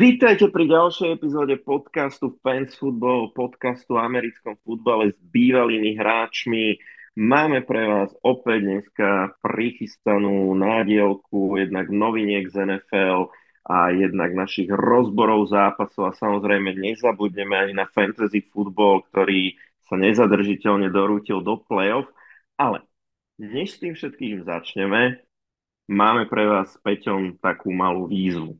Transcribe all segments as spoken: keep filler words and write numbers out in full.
Vítajte pri ďalšej epizóde podcastu Fans Football, podcastu o americkom futbale s bývalými hráčmi. Máme pre vás opäť dneska prichystanú nádielku jednak noviniek z en ef el a jednak našich rozborov zápasov a samozrejme nezabudneme ani na fantasy football, ktorý sa nezadržiteľne dorútil do play-off. Ale než s tým všetkým začneme, máme pre vás s Peťom takú malú výzvu.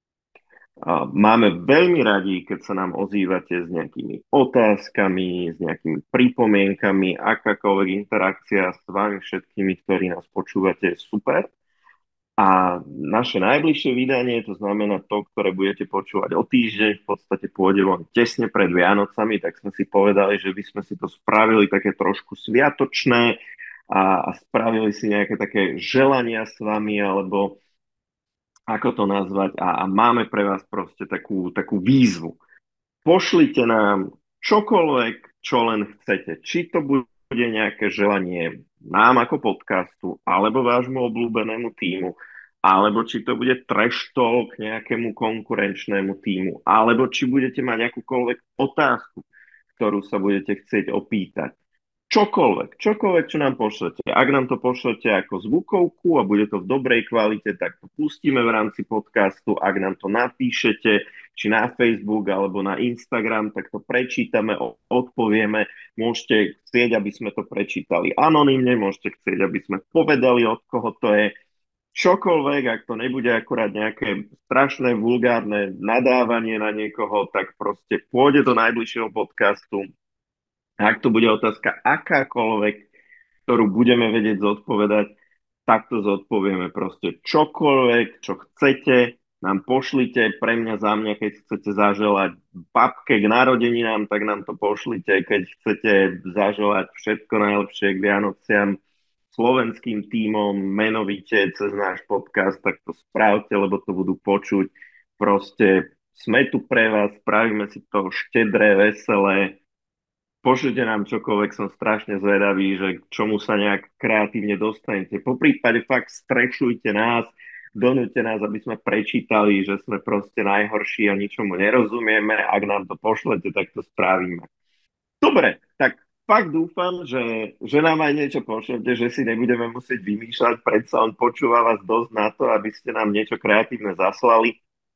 A máme veľmi radi, keď sa nám ozývate s nejakými otázkami, s nejakými pripomienkami, akákoľvek interakcia s vami všetkými, ktorí nás počúvate, je super. A naše najbližšie vydanie, to znamená to, ktoré budete počúvať o týždeň, v podstate pôjde von tesne pred Vianocami, tak sme si povedali, že by sme si to spravili také trošku sviatočné a, a spravili si nejaké také želania s vami, alebo ako to nazvať, a, a máme pre vás proste takú, takú výzvu. Pošlite nám čokoľvek, čo len chcete. Či to bude nejaké želanie nám ako podcastu, alebo vášmu obľúbenému týmu, alebo či to bude trash talk nejakému konkurenčnému týmu, alebo či budete mať akúkoľvek otázku, ktorú sa budete chcieť opýtať. Čokoľvek, čokoľvek, čo nám pošlete. Ak nám to pošlete ako zvukovku a bude to v dobrej kvalite, tak to pustíme v rámci podcastu. Ak nám to napíšete, či na Facebook alebo na Instagram, tak to prečítame, odpovieme. Môžete chcieť, aby sme to prečítali anonymne, môžete chcieť, aby sme povedali, od koho to je. Čokoľvek, ak to nebude akurát nejaké strašné, vulgárne nadávanie na niekoho, tak proste pôjde do najbližšieho podcastu. Ak to bude otázka akákoľvek, ktorú budeme vedieť zodpovedať, tak to zodpovieme proste čokoľvek, čo chcete, nám pošlite, pre mňa, za mňa, keď chcete zaželať babke k narodeninám, tak nám to pošlite, keď chcete zaželať všetko najlepšie k Vianociam slovenským tímom, menovite cez náš podcast, tak to spravte, lebo to budú počuť. Proste sme tu pre vás, spravíme si to štedré, veselé. Pošlite nám čokoľvek, som strašne zvedavý, že k čomu sa nejak kreatívne dostanete. Po prípade fakt strešujte nás, donúte nás, aby sme prečítali, že sme proste najhorší a ničomu nerozumieme. Ak nám to pošlete, tak to spravíme. Dobre, tak fakt dúfam, že, že nám aj niečo pošlete, že si nebudeme musieť vymýšľať, predsa on počúva vás dosť na to, aby ste nám niečo kreatívne zaslali.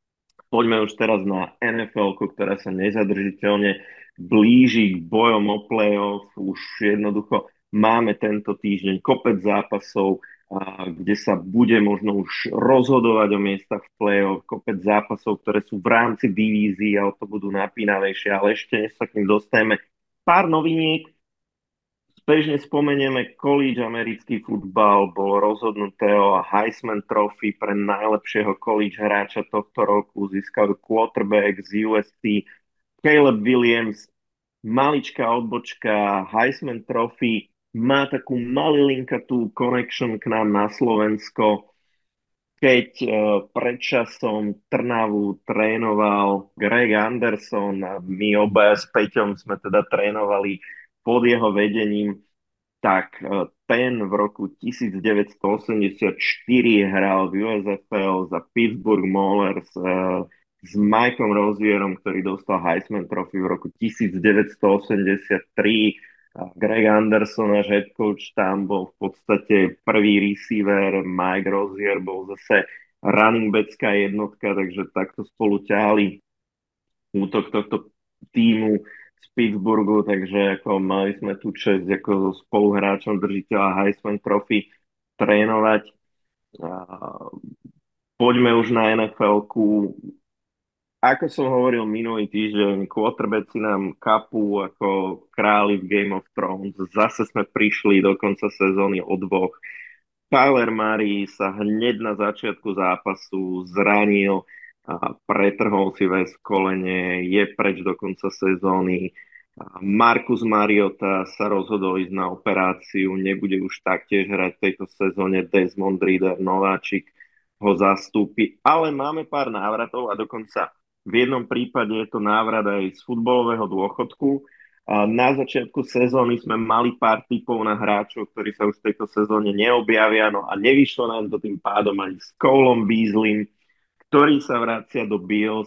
Poďme už teraz na en ef el, ktorá sa nezadržiteľne blíži k bojom o play-off. Už jednoducho máme tento týždeň kopec zápasov, a, kde sa bude možno už rozhodovať o miestach v play-off, kopec zápasov, ktoré sú v rámci divízií a o to budú napínavejšie, ale ešte než sa k ním dostaneme, pár noviniek. Bežne spomenieme college americký futbal, bolo rozhodnuté o Heisman Trophy pre najlepšieho college hráča tohto roku, získal quarterback z ú es té Caleb Williams, maličká odbočka. Heisman Trophy má takú malilinkatú connection k nám na Slovensko, keď uh, predčasom Trnavu trénoval Greg Anderson a my obaja s Peťom sme teda trénovali pod jeho vedením, tak uh, ten v roku devätnásťstoosemdesiatštyri hral v ú es ef el za Pittsburgh Maulers uh, s Mikeom Rozierom, ktorý dostal Heisman Trophy v roku devätnásťstoosemdesiattri. Greg Anderson, náš head coach, tam bol v podstate prvý receiver, Mike Rozier bol zase running backá jednotka, takže takto spolu ťahali útok tohto týmu z Pittsburghu, takže ako mali sme tu čest ako so spoluhráčom držiteľa Heisman Trophy trénovať. Poďme už na en ef el-ku. Ako som hovoril minulý týždeň, quarterbacki nám kapú ako králi v Game of Thrones. Zase sme prišli do konca sezóny o dvoch. Kyler Murray sa hneď na začiatku zápasu zranil a pretrhol si väz v kolene, je preč do konca sezóny. Marcus Mariota sa rozhodol ísť na operáciu, nebude už taktiež hrať v tejto sezóne. Desmond Ridder, nováčik, ho zastúpi, ale máme pár návratov a dokonca v jednom prípade je to návrat aj z futbalového dôchodku. A na začiatku sezóny sme mali pár typov na hráčov, ktorí sa už v tejto sezóne neobjavia, no a nevyšlo nám to tým pádom ani s Coleom Beasleym, ktorý sa vracia do Bills.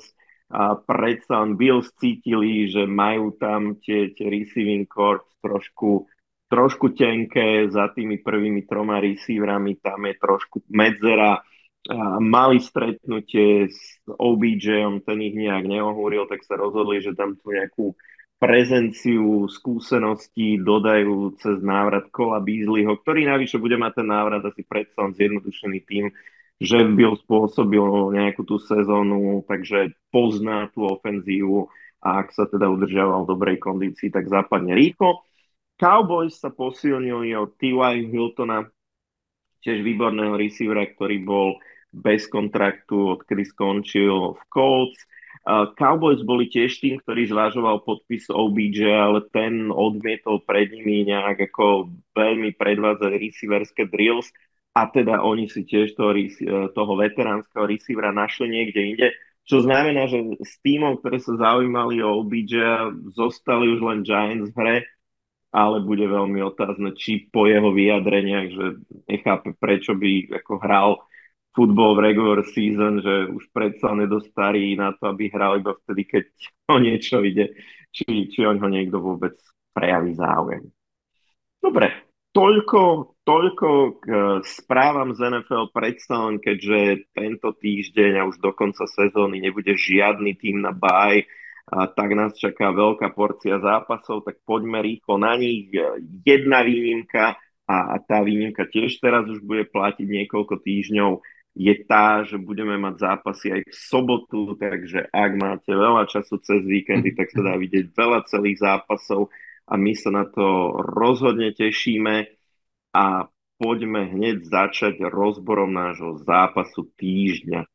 a predsa len Bills cítili, že majú tam tie, tie receiving corps trošku, trošku tenké za tými prvými troma receiverami, tam je trošku medzera. A mali stretnutie s ó bé jé-om, ten ich nejak neohúril, tak sa rozhodli, že tam tú nejakú prezenciu, skúseností dodajú cez návrat Cola Beasleyho, ktorý navyše bude mať ten návrat asi predsa len zjednodušený tým, že byl spôsobil nejakú tú sezónu, takže pozná tú ofenzívu a ak sa teda udržiaval v dobrej kondícii, tak západne rýchlo. Cowboys sa posilnili od té jé. Hiltona, tiež výborného receivera, ktorý bol bez kontraktu, odkedy skončil v Colts. Uh, Cowboys boli tiež tým, ktorý zvažoval podpis ó bé jé, ale ten odmietol pred nimi nejak ako veľmi predvádzať receiverské drills a teda oni si tiež toho, toho veteránskeho receivera našli niekde inde, čo znamená, že s týmom, ktoré sa zaujímali o ó bé jé, zostali už len Giants v hre, ale bude veľmi otázne, či po jeho vyjadreniach, že nechápe, prečo by ako hral futbol v regular season, že už predsa on je dosť starý na to, aby hral iba vtedy, keď o niečo ide, či, či on ho niekto vôbec prejaví záujem. Dobre, toľko, toľko k správam z en ef el, predsa len, keďže tento týždeň a už do konca sezóny nebude žiadny tým na bye, a tak nás čaká veľká porcia zápasov, tak poďme rýchlo na nich. Jedna výnimka, a tá výnimka tiež teraz už bude platiť niekoľko týždňov, je tá, že budeme mať zápasy aj v sobotu, takže ak máte veľa času cez víkendy, tak sa dá vidieť veľa celých zápasov a my sa na to rozhodne tešíme a poďme hneď začať rozborom nášho zápasu týždňa.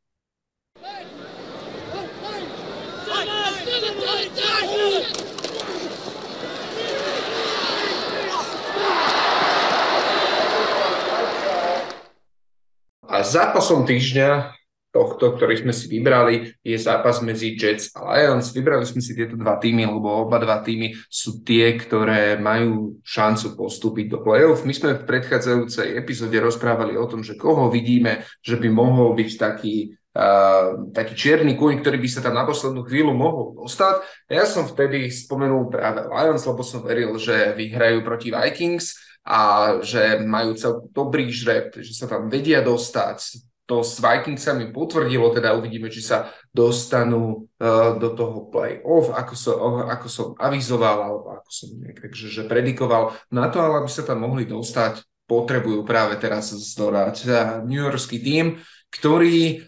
A zápasom týždňa tohto, ktorý sme si vybrali, je zápas medzi Jets a Lions. Vybrali sme si tieto dva týmy, lebo oba dva týmy sú tie, ktoré majú šancu postúpiť do play-off. My sme v predchádzajúcej epizóde rozprávali o tom, že koho vidíme, že by mohol byť taký, uh, taký čierny kúň, ktorý by sa tam na poslednú chvíľu mohol dostať. Ja som vtedy spomenul práve Lions, lebo som veril, že vyhrajú proti Vikings a že majú celkom dobrý žreb, že sa tam vedia dostať. To s Vikingsami potvrdilo, teda uvidíme, či sa dostanú uh, do toho play-off, ako som, ako som avizoval, alebo ako som takže, že predikoval. Na to, ale aby sa tam mohli dostať, potrebujú práve teraz zdorať New Yorkský tím, ktorý,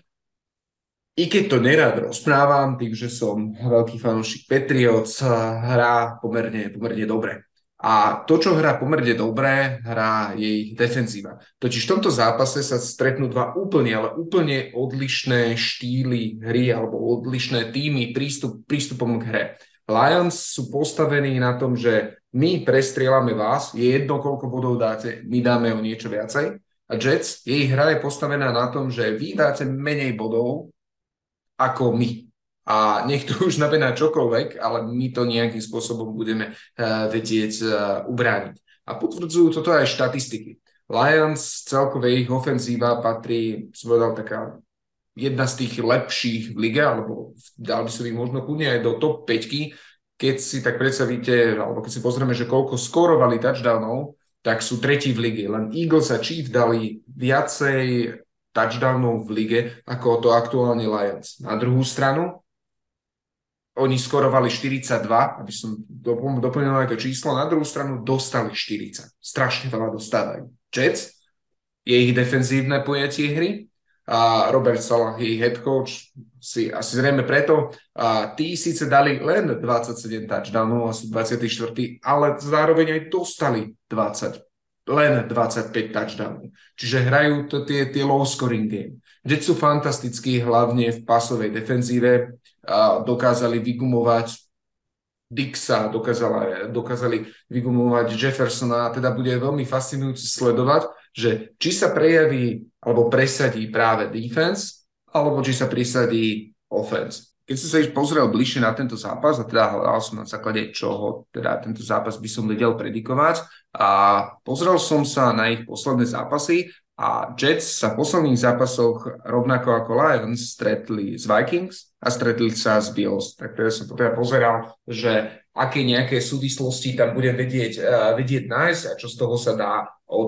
i keď to nerád rozprávam, tým, že som veľký fanúšik Patriots, hrá pomerne, pomerne dobre. A to, čo hrá pomerne dobré, hrá jej defenzíva. Totiž v tomto zápase sa stretnú dva úplne, ale úplne odlišné štýly hry alebo odlišné týmy prístup, prístupom k hre. Lions sú postavení na tom, že my prestrieľame vás, je jedno, koľko bodov dáte, my dáme o niečo viacej. A Jets, jej hra je postavená na tom, že vy dáte menej bodov ako my. A nech to už znamená čokoľvek, ale my to nejakým spôsobom budeme uh, vedieť uh, ubrániť. A potvrdzujú toto aj štatistiky. Lions, celkové ich ofenzíva patrí, som povedal, taká jedna z tých lepších v lige, alebo dal by som ich možno kľudne aj do top päťky. Keď si tak predstavíte, alebo keď si pozrieme, že koľko skorovali touchdownov, tak sú tretí v lige. Len Eagles a Chiefs dali viacej touchdownov v lige, ako to aktuálne Lions. Na druhú stranu, oni skorovali štyridsaťdva, aby som doplnil aj to číslo, na druhú stranu dostali štyridsať. Strašne veľa dostávajú. Jets je ich defenzívne pojatie hry a Robert Saleh, jej head coach, si asi zrejme preto, a tí síce dali len dvadsaťsedem touchdownov a sú dvadsiaty štvrtý, ale zároveň aj dostali dvadsať, len dvadsaťpäť touchdownov. Čiže hrajú to tie, tie low scoring game. Jets sú fantastickí, hlavne v pasovej defenzíve, a dokázali vygumovať Dixa, dokázali, dokázali vygumovať Jeffersona a teda bude veľmi fascinujúce sledovať, že či sa prejaví alebo presadí práve defense, alebo či sa presadí offense. Keď som sa ich pozrel bližšie na tento zápas, a teda hľadal som na základe čoho teda tento zápas by som vedel predikovať, a pozrel som sa na ich posledné zápasy, A Jets sa v posledných zápasoch rovnako ako Lions stretli s Vikings a stretli sa s Bills. Tak to ja som potom pozeral, že aké nejaké súvislosti tam budem vedieť, uh, vedieť nájsť a čo z toho sa dá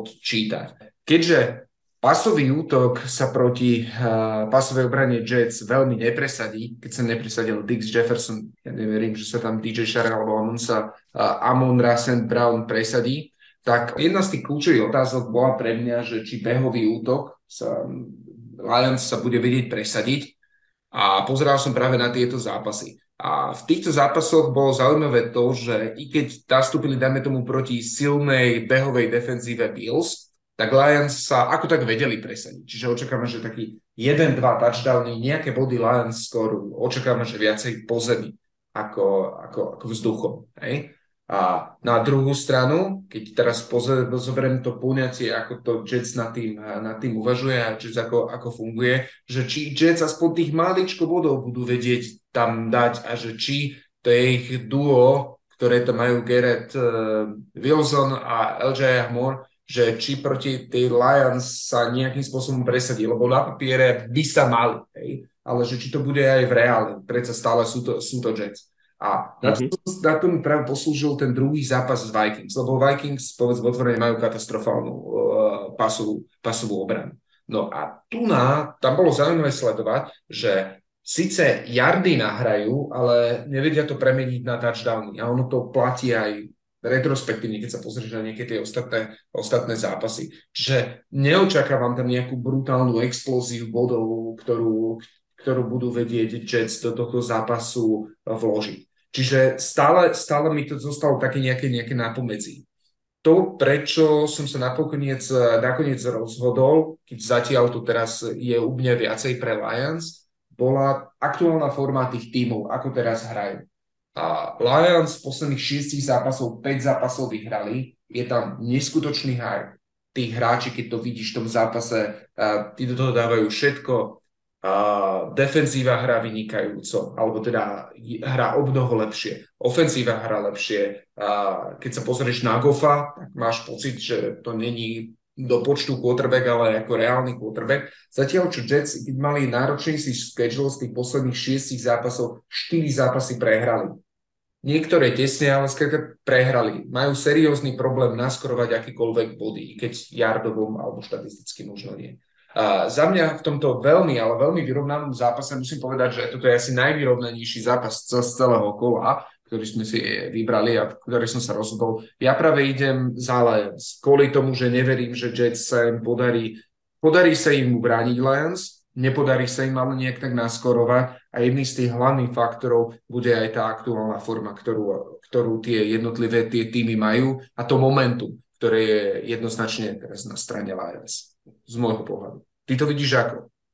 odčítať. Keďže pasový útok sa proti uh, pasovej obrane Jets veľmi nepresadí, keď sa nepresadil Dix Jefferson, ja neverím, že sa tam dý džej Shark alebo Amon sa uh, Amon-Ra Saint Brown presadí, tak jedna z tých kľúčových otázok bola pre mňa, že či behový útok sa, Lions sa bude vedieť presadiť a pozeral som práve na tieto zápasy. A v týchto zápasoch bolo zaujímavé to, že i keď nastúpili, dajme tomu, proti silnej behovej defenzíve Bills, tak Lions sa ako tak vedeli presadiť. Čiže očakávame, že taký jeden dva touchdowny, nejaké body Lions skôr očakávame, že viacej po zemi ako, ako, ako vzduchom. Hej? A na druhú stranu, keď teraz pozor, zoberiem to poňatie, ako to Jets nad tým, nad tým uvažuje a Jets ako, ako funguje, že či Jets aspoň tých maličko bodov budú vedieť tam dať a že či to je ich duo, ktoré tam majú Garrett uh, Wilson a el džej Moore, že či proti tej Lions sa nejakým spôsobom presadí, lebo na papiere by sa mali, hej? Ale že či to bude aj v reále, predsa stále sú to, sú to Jets. A na to, mm-hmm. na to mi práve poslúžil ten druhý zápas z Vikings, lebo Vikings, povedzme otvorene, majú katastrofálnu uh, pasovú, pasovú obranu. No a tu na, tam bolo zaujímavé sledovať, že síce yardy nahrajú, ale nevedia to premeniť na touchdowny. A ono to platí aj retrospektívne, keď sa pozrieš na nejaké tie ostatné, ostatné zápasy. Čiže neočakávam tam nejakú brutálnu explóziu bodov, ktorú, ktorú budú vedieť Jets do tohto zápasu vložiť. Čiže stále, stále mi to zostalo také nejaké, nejaké nápomedzi. To, prečo som sa nakoniec, nakoniec rozhodol, keď zatiaľ to teraz je u mňa viacej pre Lions, bola aktuálna forma tých tímov, ako teraz hrajú. A Lions z posledných šiestich zápasov, päť zápasov vyhrali, je tam neskutočný hype. Tí hráči, keď to vidíš v tom zápase, tí do toho dávajú všetko. Uh, defenzíva hrá vynikajúco, alebo teda hrá o mnoho lepšie, ofenzíva hrá lepšie. Uh, keď sa pozrieš na Goffa, tak máš pocit, že to není do počtu quarterback, ale ako reálny quarterback. Zatiaľ, čo Jets, keď mali náročnejší schedule z tých posledných šiestich zápasov, štyri zápasy prehrali. Niektoré tesne, ale skrátka prehrali. Majú seriózny problém naskorovať akýkoľvek body, keď jardovom alebo štatisticky možno nie. Uh, za mňa v tomto veľmi, ale veľmi vyrovnanom zápase musím povedať, že toto je asi najvyrovnanejší zápas z celého kola, ktorý sme si vybrali a ktorý som sa rozhodol. Ja práve idem za Lions, kvôli tomu, že neverím, že Jets sa im podarí, podarí sa im ubrániť Lions, nepodarí sa im ale nejak tak naskorovať a jedný z tých hlavných faktorov bude aj tá aktuálna forma, ktorú, ktorú tie jednotlivé tie týmy majú a to momentum, ktoré je jednoznačne teraz na strane Lions. Z môjho pohľadu. Ty to vidíš ako?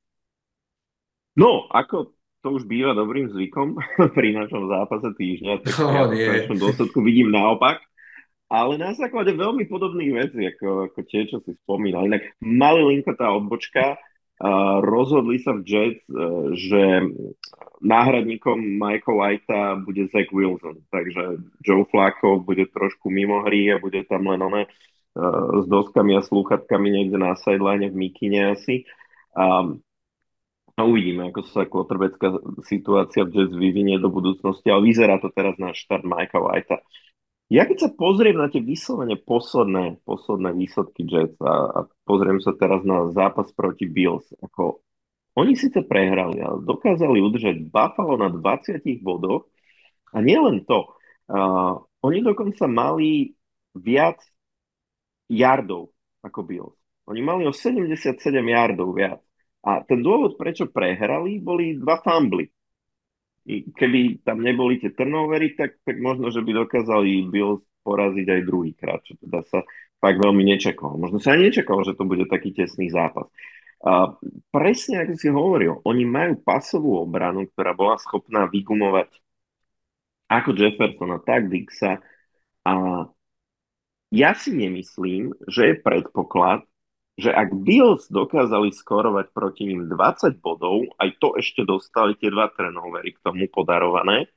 No, ako to už býva dobrým zvykom pri našom zápase týždňa, tak no, ja v konečnom dôsledku vidím naopak. Ale na základe veľmi podobných vecí, ako, ako tie, čo si spomínal. Inak malilinko tá odbočka, uh, rozhodli sa v Jets, uh, že náhradníkom Michael Whitea bude Zach Wilson. Takže Joe Flacco bude trošku mimo hry a bude tam len oné s doskami a slúchatkami niekde na sideline v mikine asi. A, a uvidíme, ako sa quarterbacká situácia v Jets vyvinie do budúcnosti, ale vyzerá to teraz na štart Mikea Whitea. Ja keď sa pozriem na tie vyslovene posledné, posledné výsledky Jets a, a pozriem sa teraz na zápas proti Bills, ako oni síce prehrali, ale dokázali udržať Buffalo na dvadsiatich bodoch a nielen to, uh, oni dokonca mali viac yardov ako Bills. Oni mali o sedemdesiatsedem yardov viac. A ten dôvod, prečo prehrali, boli dva fumbly. I keby tam neboli tie turnovery, tak, tak možno, že by dokázali Bills poraziť aj druhýkrát, čo teda sa fakt veľmi nečakalo. Možno sa aj nečakalo, že to bude taký tesný zápas. A presne ako si hovoril, oni majú pasovú obranu, ktorá bola schopná vygumovať ako Jeffersona, tak Dixa. A ja si nemyslím, že je predpoklad, že ak Bills dokázali skorovať proti ním dvadsať bodov, aj to ešte dostali tie dva turnovery k tomu podarované,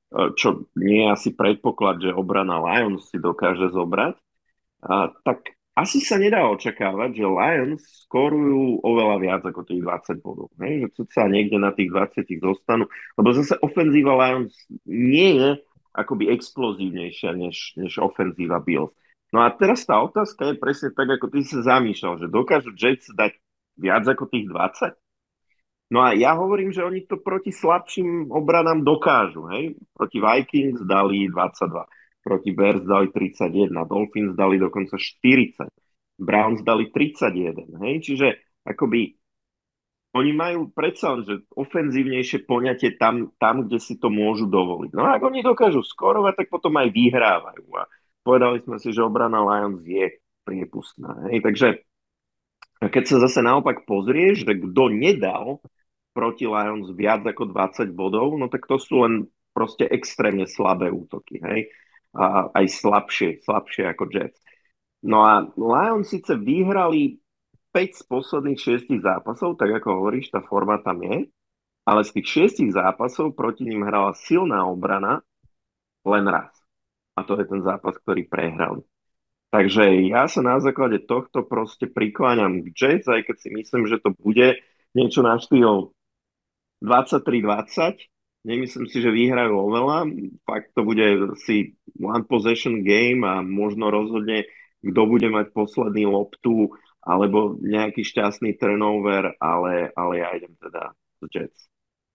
čo nie je asi predpoklad, že obrana Lions si dokáže zobrať, tak asi sa nedá očakávať, že Lions skorujú oveľa viac ako tých dvadsať bodov. Hej? Že sa niekde na tých dvadsať zostanú. Lebo zase ofenzíva Lions nie je akoby explozívnejšia než, než ofenzíva Bills. No a teraz tá otázka je presne tak, ako ty sa zamýšľal, že dokážu Jets dať viac ako tých dvadsať? No a ja hovorím, že oni to proti slabším obranám dokážu. Hej? Proti Vikings dali dvadsaťdva, proti Bears dali tridsaťjeden, Dolphins dali dokonca štyridsať, Browns dali tridsaťjeden. Hej? Čiže akoby oni majú predsa len, že ofenzívnejšie poňatie tam, tam, kde si to môžu dovoliť. No a ak oni dokážu skorovať, tak potom aj vyhrávajú. A povedali sme si, že obrana Lions je priepustná. Hej? Takže keď sa zase naopak pozrieš, že kto nedal proti Lions viac ako dvadsať bodov, no tak to sú len proste extrémne slabé útoky, hej? A aj slabšie, slabšie ako Jets. No a Lions síce vyhrali päť z posledných šiestich zápasov, tak ako hovoríš, tá forma tam je, ale z tých šiestich zápasov proti ním hrala silná obrana len raz. A to je ten zápas, ktorý prehrali. Takže ja sa na základe tohto proste prikláňam k Jets, aj keď si myslím, že to bude niečo na štýl dvadsaťtri dvadsať. Nemyslím si, že vyhrajú oveľa. Fakt to bude si one possession game a možno rozhodne, kto bude mať posledný loptu alebo nejaký šťastný turnover, ale, ale ja idem teda z Jets.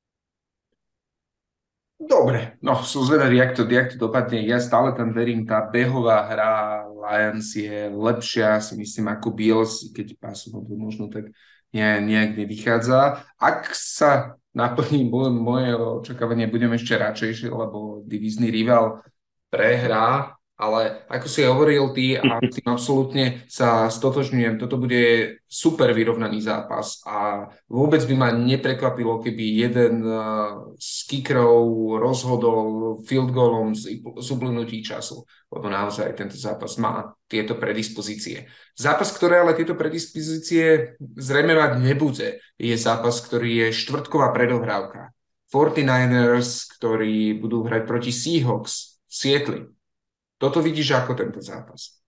Dobre, no som zvedavý, jak to, jak to dopadne. Ja stále tam verím, tá behová hra Lions je lepšia, si myslím, ako Bills, keď pásom možno tak nie, nejak nevychádza. Ak sa naplní moje, moje očakávanie, budem ešte radšejšie, lebo divízny rival prehrá, ale ako si hovoril ty, a s tým absolútne sa stotožňujem, toto bude super vyrovnaný zápas a vôbec by ma neprekvapilo, keby jeden z kickerov rozhodol field goalom z, z uplynutí času, lebo naozaj tento zápas má tieto predispozície. Zápas, ktoré ale tieto predispozície zrejme mať nebude, je zápas, ktorý je štvrtková predohrávka. forty-niners, ktorí budú hrať proti Seahawks v Sietli. Toto vidíš ako tento zápas?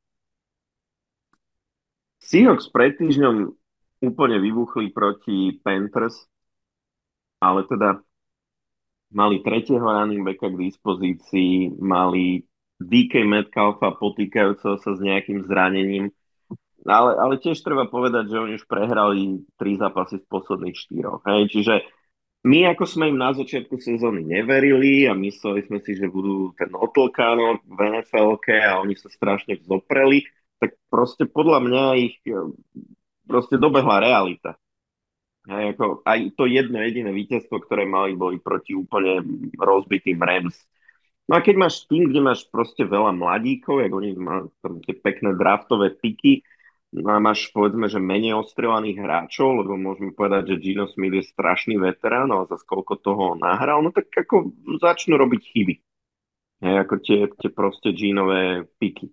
Seahawks pred týždňom úplne vybuchli proti Panthers, ale teda mali tretieho running backa k dispozícii, mali dé ká Metcalfa potýkajúceho sa s nejakým zranením, ale, ale tiež treba povedať, že oni už prehrali tri zápasy z posledných štyroch. Hej? Čiže my, ako sme im na začiatku sezóny neverili a mysleli sme si, že budú ten otlkánok v en ef elke a oni sa strašne vzopreli, tak proste podľa mňa ich e, proste dobehla realita. Hej, ako aj to jedno jediné víťazstvo, ktoré mali, boli proti úplne rozbitým Rams. No a keď máš tým, kde máš proste veľa mladíkov, jak oni majú tam tie pekné draftové piky, no a máš povedzme, že menej ostrelaných hráčov, lebo môžeme povedať, že Gino Smith je strašný veterán, ale za koľko toho nahral, no tak ako začnú robiť chyby. Hej, ako tie, tie proste Ginové piky.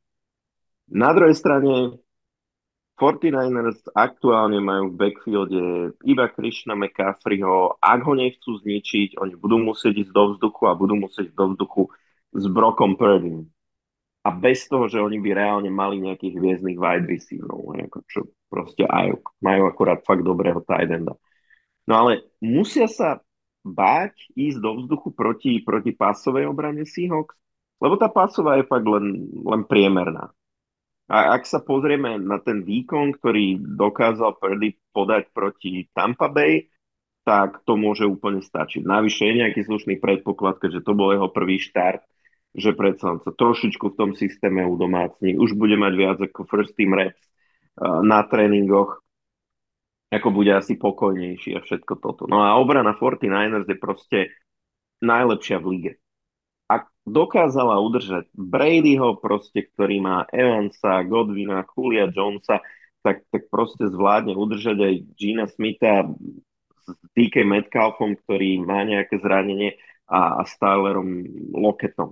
Na druhej strane forty-niners aktuálne majú v backfielde iba Christiana McCaffreyho. Ak ho nechcú zničiť, oni budú musieť ísť do vzduchu a budú musieť ísť do vzduchu s Brockom Purdym. A bez toho, že oni by reálne mali nejakých hviezdnych wide receiverov, ako čo proste aj majú akurát fakt dobrého tight enda. No ale musia sa báť ísť do vzduchu proti, proti pásovej obrane Seahawks, lebo tá pásová je fakt len, len priemerná. A ak sa pozrieme na ten výkon, ktorý dokázal Purdy podať proti Tampa Bay, tak to môže úplne stačiť. Navyše je nejaký slušný predpoklad, keďže to bol jeho prvý štart, že predsa sa trošičku v tom systéme udomácni, už bude mať viac ako first team reps uh, na tréningoch, ako bude asi pokojnejší a všetko toto. No a obrana forty-niners je proste najlepšia v lige. Ak dokázala udržať Bradyho proste, ktorý má Evansa, Godwina, Julia Jonesa, tak, tak proste zvládne udržať aj Gina Smitha s dé ká Metcalfom, ktorý má nejaké zranenie a, a s Tylerom Lockettom.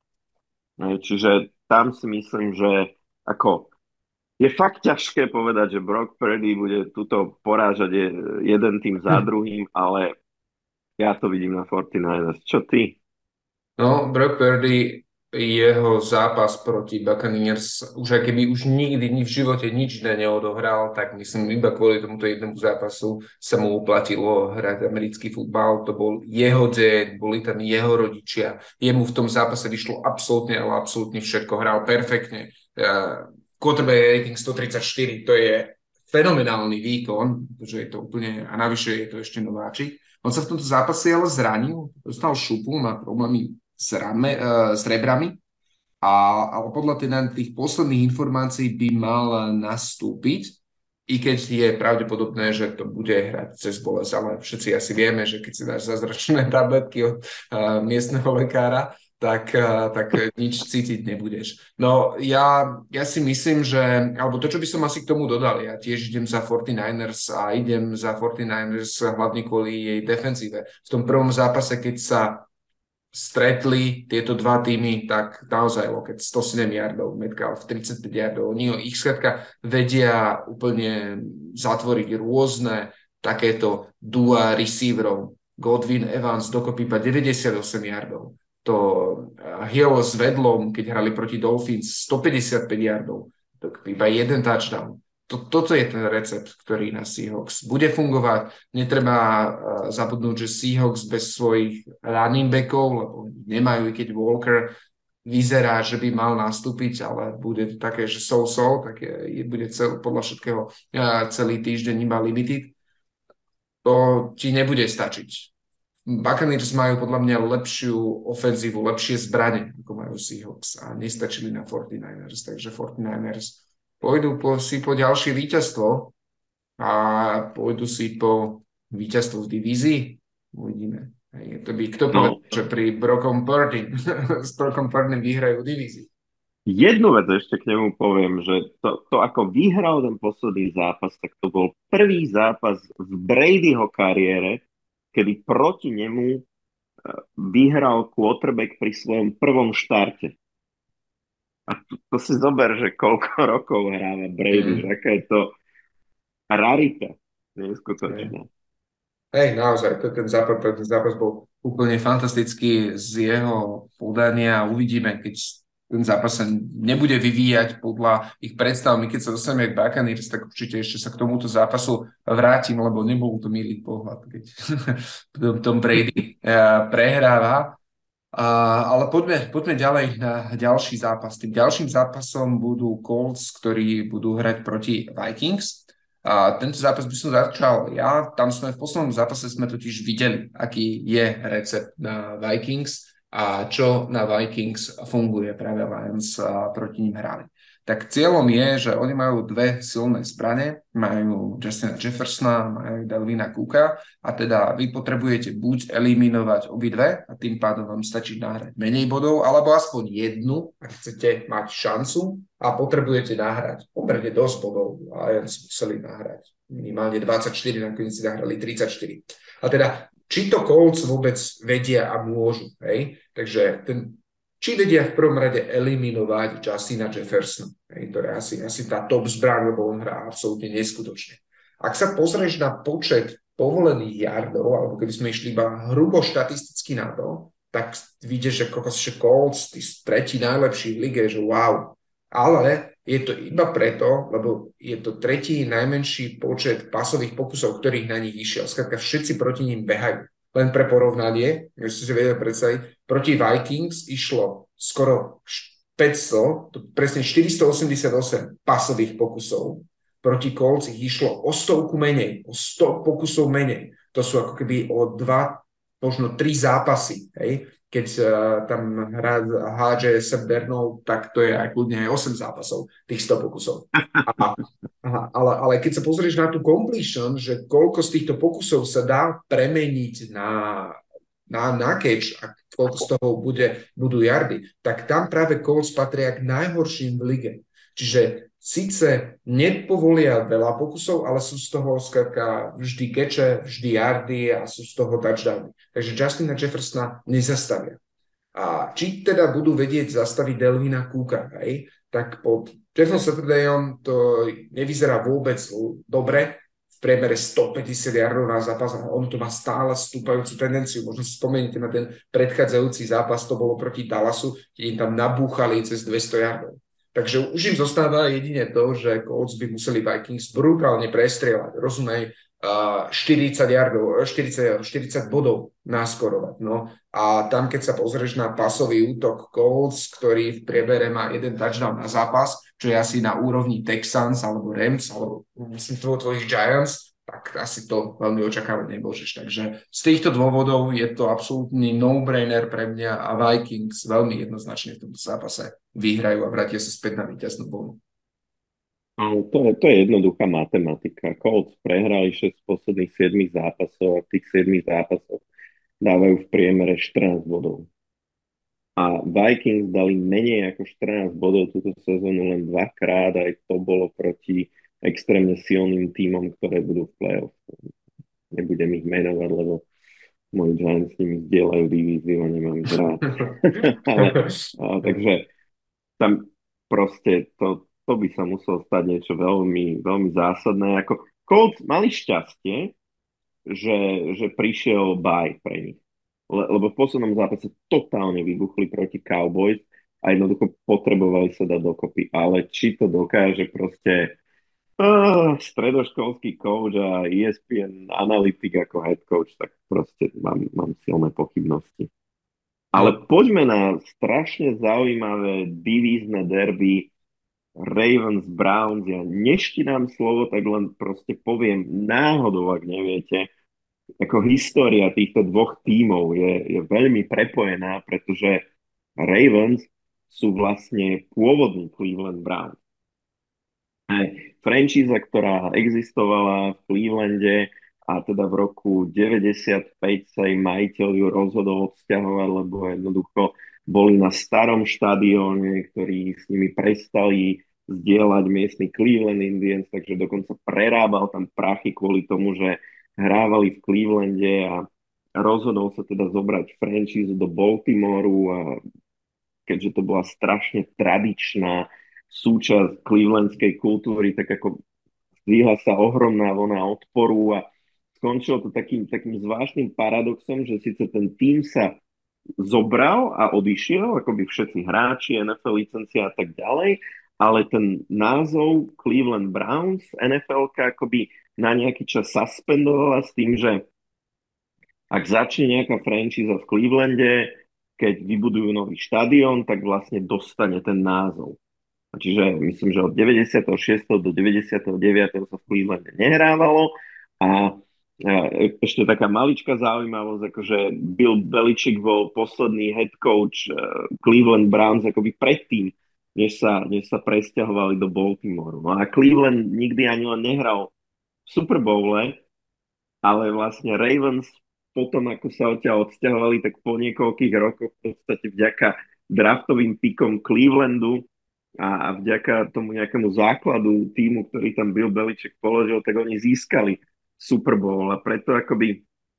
Čiže tam si myslím, že ako je fakt ťažké povedať, že Brock Purdy bude tuto porážať jeden tým za druhým, ale ja to vidím na forty-niners. Čo ty? No, Brock Purdy jeho zápas proti Buccaneers, už aj keby už nikdy ni v živote nič iné neodohral, tak myslím, iba kvôli tomuto jednému zápasu sa mu uplatilo hrať americký futbal. To bol jeho deň, boli tam jeho rodičia. Jemu v tom zápase vyšlo absolútne, ale absolútne všetko. Hral perfektne. Uh, quarterback rating sto tridsaťštyri, to je fenomenálny výkon, pretože je to úplne, a navyše je to ešte nováčik. On sa v tomto zápase ale zranil, dostal šupu, má problémy s, rame, uh, s rebrami, a, ale podľa teda tých posledných informácií by mal nastúpiť, i keď je pravdepodobné, že to bude hrať cez bolesť, ale všetci asi vieme, že keď si dáš zázračné tabletky od uh, miestneho lekára, tak, uh, tak nič cítiť nebudeš. No ja, ja si myslím, že, alebo to, čo by som asi k tomu dodal, ja tiež idem za forty-niners a idem za forty-niners hlavne kvôli jej defenzíve. V tom prvom zápase, keď sa stretli tieto dva týmy, tak naozaj keď sto sedem yardov, Metcalf tridsaťpäť yardov, oni ich skrátka vedia úplne zatvoriť rôzne takéto dua receiverov. Godwin, Evans dokopy iba deväťdesiatosem yardov. To Hill s Vedlom, keď hrali proti Dolphins, stopäťdesiatpäť yardov, dokopy iba jeden touchdown. Toto je ten recept, ktorý na Seahawks bude fungovať. Netreba zabudnúť, že Seahawks bez svojich running backov, lebo nemajú, keď Walker vyzerá, že by mal nastúpiť, ale bude to také, že so-so, tak je, bude cel, podľa všetkého celý týždeň iba limited. To ti nebude stačiť. Buccaneers majú podľa mňa lepšiu ofenzívu, lepšie zbrane, ako majú Seahawks a nestačili na forty-niners, takže forty-niners pôjdu po, si po ďalšie víťazstvo a pôjdu si po víťazstvo v divízii. Uvidíme. Hej, to by kto no. povedal, že pri Brockom Purdy s Brockom Purdym vyhrajú divízii. Jednu vec ešte k nemu poviem, že to, to ako vyhral ten posledný zápas, tak to bol prvý zápas v Bradyho kariére, kedy proti nemu vyhral quarterback pri svojom prvom štarte. A to, to si zober, že koľko rokov hráva Brady, mm. že aká je to rarita. Neskutočná. Hej, naozaj, to, ten, zápas, ten zápas bol úplne fantastický z jeho podania. Uvidíme, keď ten zápas sa nebude vyvíjať podľa ich predstav. My keď sa dostaneme k Buccaneers, tak určite ešte sa k tomuto zápasu vrátim, lebo nebol to milý pohľad, keď Tom Brady prehráva. Uh, ale poďme, poďme ďalej na ďalší zápas. Tým ďalším zápasom budú Colts, ktorí budú hrať proti Vikings. A tento zápas by som začal ja. Tam sme v poslednom zápase sme totiž videli, aký je recept na Vikings a čo na Vikings funguje. Práve Lions proti ním hrali. Tak cieľom je, že oni majú dve silné zbrane, majú Justina Jeffersona, majú Dalvina Cooka a teda vy potrebujete buď eliminovať obidve a tým pádom vám stačí nahrať menej bodov, alebo aspoň jednu, ak chcete mať šancu a potrebujete nahrať pomerne dosť bodov a Lions museli nahrať minimálne dvadsaťštyri, nakoniec si nahrali tridsaťštyri. A teda či to Colts vôbec vedia a môžu, hej? Takže ten či vedia v prvom rade eliminovať Justina Jeffersona. Hej, to je asi, asi tá top zbraň, lebo on hrá absolútne neskutočne. Ak sa pozrieš na počet povolených yardov, alebo keby sme išli iba hrubo štatisticky na to, tak vidíš, že kokos, že Colts, tí tretí najlepší v lige, že wow. Ale je to iba preto, lebo je to tretí najmenší počet pasových pokusov, ktorých na nich išiel. Skrátka, všetci proti ním behajú. Len pre porovnanie, ak ste si vedeli predstaviť, proti Vikings išlo skoro päťsto, to presne štyristoosemdesiatosem pasových pokusov. Proti Colts ich išlo o stovku menej, o sto pokusov menej. To sú ako keby o dva, možno tri zápasy. Hej? Keď uh, tam hrá hádže Sam Darnold, tak to je aj kľudne aj osem zápasov, tých sto pokusov. A, aha, ale, ale keď sa pozrieš na tú completion, že koľko z týchto pokusov sa dá premeniť na, na, na catch a koľko z toho bude, budú yardy, tak tam práve Colts patria k najhorším v lige. Čiže síce nepovolia veľa pokusov, ale sú z toho skrátka vždy keče, vždy yardy a sú z toho touchdowny. Takže Justina Jeffersona nezastavia. A či teda budú vedieť zastaviť Dalvina Cooka, hej, tak pod Jeffom Saturdayom to nevyzerá vôbec dobre. V priemere stopäťdesiat yardov na zápas a on to má stále stúpajúcu tendenciu. Možno si spomeniete na ten predchádzajúci zápas, to bolo proti Dallasu, keď im tam nabúchali cez dvesto yardov. Takže už im zostáva jedine to, že Colts by museli Vikings brutálne prestrieľať. Rozumej, štyridsať yardov, štyridsať, štyridsať bodov naskorovať. No. A tam, keď sa pozrieš na pasový útok Colts, ktorý v priebere má jeden touchdown na zápas, čo je asi na úrovni Texans alebo Rams, alebo myslím tvojich Giants, tak asi to veľmi očakávať nemôžeš. Takže z týchto dôvodov je to absolútny no-brainer pre mňa a Vikings veľmi jednoznačne v tomto zápase vyhrajú a vrátia sa späť na víťaznú vlnu. No, to, je, to je jednoduchá matematika. Colts prehrali šesť z posledných siedmich zápasov a v tých siedmich zápasoch dávajú v priemere štrnásť bodov. A Vikings dali menej ako štrnásť bodov túto sezónu len dvakrát, aj to bolo proti extrémne silným tímom, ktoré budú v play-off. Nebudem ich menovať, lebo moji Giants s nimi zdieľajú divíziu a nemám ich rád. Ale, a, takže tam proste to, to by sa muselo stať niečo veľmi, veľmi zásadné. Ako Colts mali šťastie, že, že prišiel bye pre nich. Le, lebo v poslednom zápase totálne vybuchli proti Cowboys a jednoducho potrebovali sa dať dokopy. Ale či to dokáže proste Uh, stredoškolský coach a E S P N analytik ako head coach, tak proste mám, mám silné pochybnosti. Ale poďme na strašne zaujímavé divízne derby Ravens Browns. Ja neštinám slovo, tak len proste poviem náhodou, ak neviete, ako história týchto dvoch tímov je, je veľmi prepojená, pretože Ravens sú vlastne pôvodní Cleveland Browns. Frančíza, ktorá existovala v Clevelande a teda v roku deväťdesiatpäť sa im majiteľ ju rozhodol odsťahovať, lebo jednoducho boli na starom štadióne, ktorí s nimi prestali zdieľať miestny Cleveland Indians, takže dokonca prerábal tam prachy kvôli tomu, že hrávali v Clevelande a rozhodol sa teda zobrať frančízu do Baltimoru a keďže to bola strašne tradičná súčasť clevelandskej kultúry, tak ako zdvihla sa ohromná vlna odporu a skončilo to takým, takým zvláštnym paradoxom, že síce ten tým sa zobral a odišiel, ako by všetci hráči, en ef el licencia a tak ďalej, ale ten názov Cleveland Browns en ef elka akoby na nejaký čas suspendovala s tým, že ak začne nejaká franchíza v Clevelande, keď vybudujú nový štadión, tak vlastne dostane ten názov. Čiže myslím, že od deväťdesiateho šiesteho do deväťdesiateho deviateho sa v Clevelande nehrávalo a ešte taká maličká zaujímavosť, akože Bill Belichick bol posledný head coach Cleveland Browns akoby predtým, než sa, než sa presťahovali do Baltimoru. No a Cleveland nikdy ani len nehral v Super Bowle, ale vlastne Ravens potom, ako sa odtiaľ odsťahovali, tak po niekoľkých rokoch v podstate vďaka draftovým pikom Clevelandu a vďaka tomu nejakému základu týmu, ktorý tam Bill Belichick položil, tak oni získali Super Bowl a preto akoby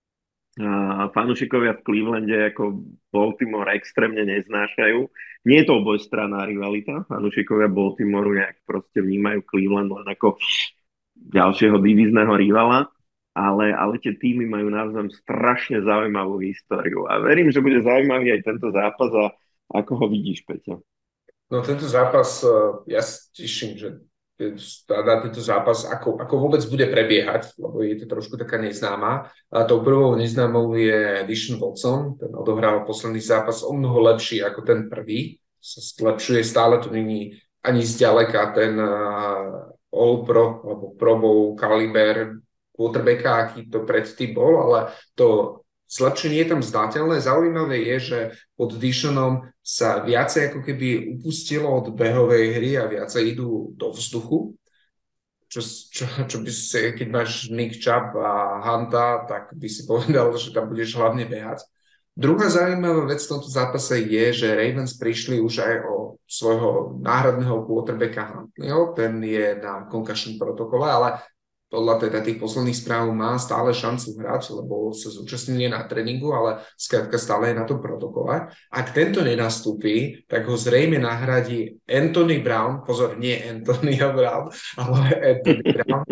uh, fanúšikovia v Clevelande ako Baltimore extrémne neznášajú. Nie je to obojstranná rivalita, fanúšikovia Baltimoru nejak proste vnímajú Cleveland len ako ďalšieho divízneho rivala, ale, ale tie týmy majú navzájom strašne zaujímavú históriu a verím, že bude zaujímavý aj tento zápas a ako ho vidíš, Peťo? No tento zápas, ja si teším, že na tento zápas, ako, ako vôbec bude prebiehať, lebo je to trošku taká neznáma. A tou prvou neznámou je Deshaun Watson, ten odohral posledný zápas o mnoho lepší ako ten prvý. Sa zlepšuje, stále to není ani zďaleka ten uh, All-Pro alebo Pro Bowl kaliber quarterbacka, aký to predtým bol, ale to zlepšenie je tam znateľné. Zaujímavé je, že pod Dishionom sa viacej ako keby upustilo od behovej hry a viacej idú do vzduchu. Čo, čo, čo by si, keď máš Nick Chubb a Hunta, tak by si povedal, že tam budeš hlavne behať. Druhá zaujímavá vec v tomto zápase je, že Ravens prišli už aj o svojho náhradného quarterbacka Huntleyho. Ten je na concussion protokole, ale podľa teda tých posledných správ má stále šancu hrať, lebo sa zúčastňuje na tréningu, ale skrátka stále je na tom protokole. Ak tento nenastúpi, tak ho zrejme nahradí Anthony Brown, pozor, nie Antonio Brown, ale Anthony Brown.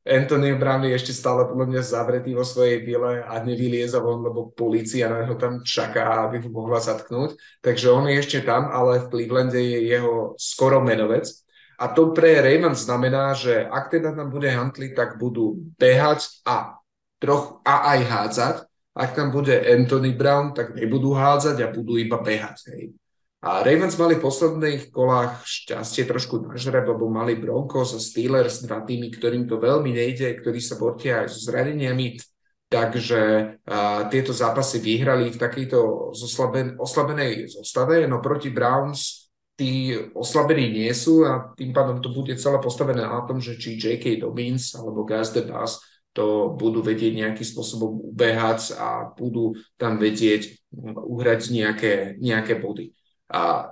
Anthony Brown je ešte stále podľa mňa zavretý vo svojej vile a nevylieza von, lebo polícia na ho tam čaká, aby ho mohla zatknúť. Takže on je ešte tam, ale v Clevelande je jeho skoro menovec. A to pre Ravens znamená, že ak teda tam bude Huntley, tak budú behať a, troch, a aj hádzať. Ak tam bude Anthony Brown, tak nebudú hádzať a budú iba behať. Hej. A Ravens mali v posledných kolách šťastie trošku na žreb, lebo mali Broncos a Steelers, dva týmy, ktorým to veľmi nejde, ktorí sa bortia aj so zraneniami. Takže a, tieto zápasy vyhrali v takejto zoslaben, oslabenej zostave, no proti Browns tí oslabení nie sú a tým pádom to bude celé postavené na tom, že či J K. Dobbins alebo Gus the Pass to budú vedieť nejakým spôsobom ubehať a budú tam vedieť uhrať nejaké, nejaké body. A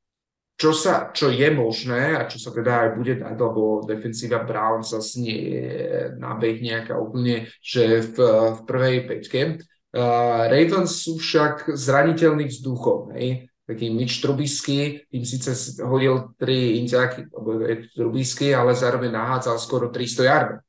čo, sa, čo je možné a čo sa teda aj bude dať, lebo defensíva Browns zase nie je nábeh nejaká úplne, že v, v prvej peťke. Uh, Ravens sú však zraniteľný vzduchom, hej. Taký Mitch Trubisky, tým síce hodil tri inťáky, lebo je Trubisky, ale zároveň nahádzal skoro tristo yardov.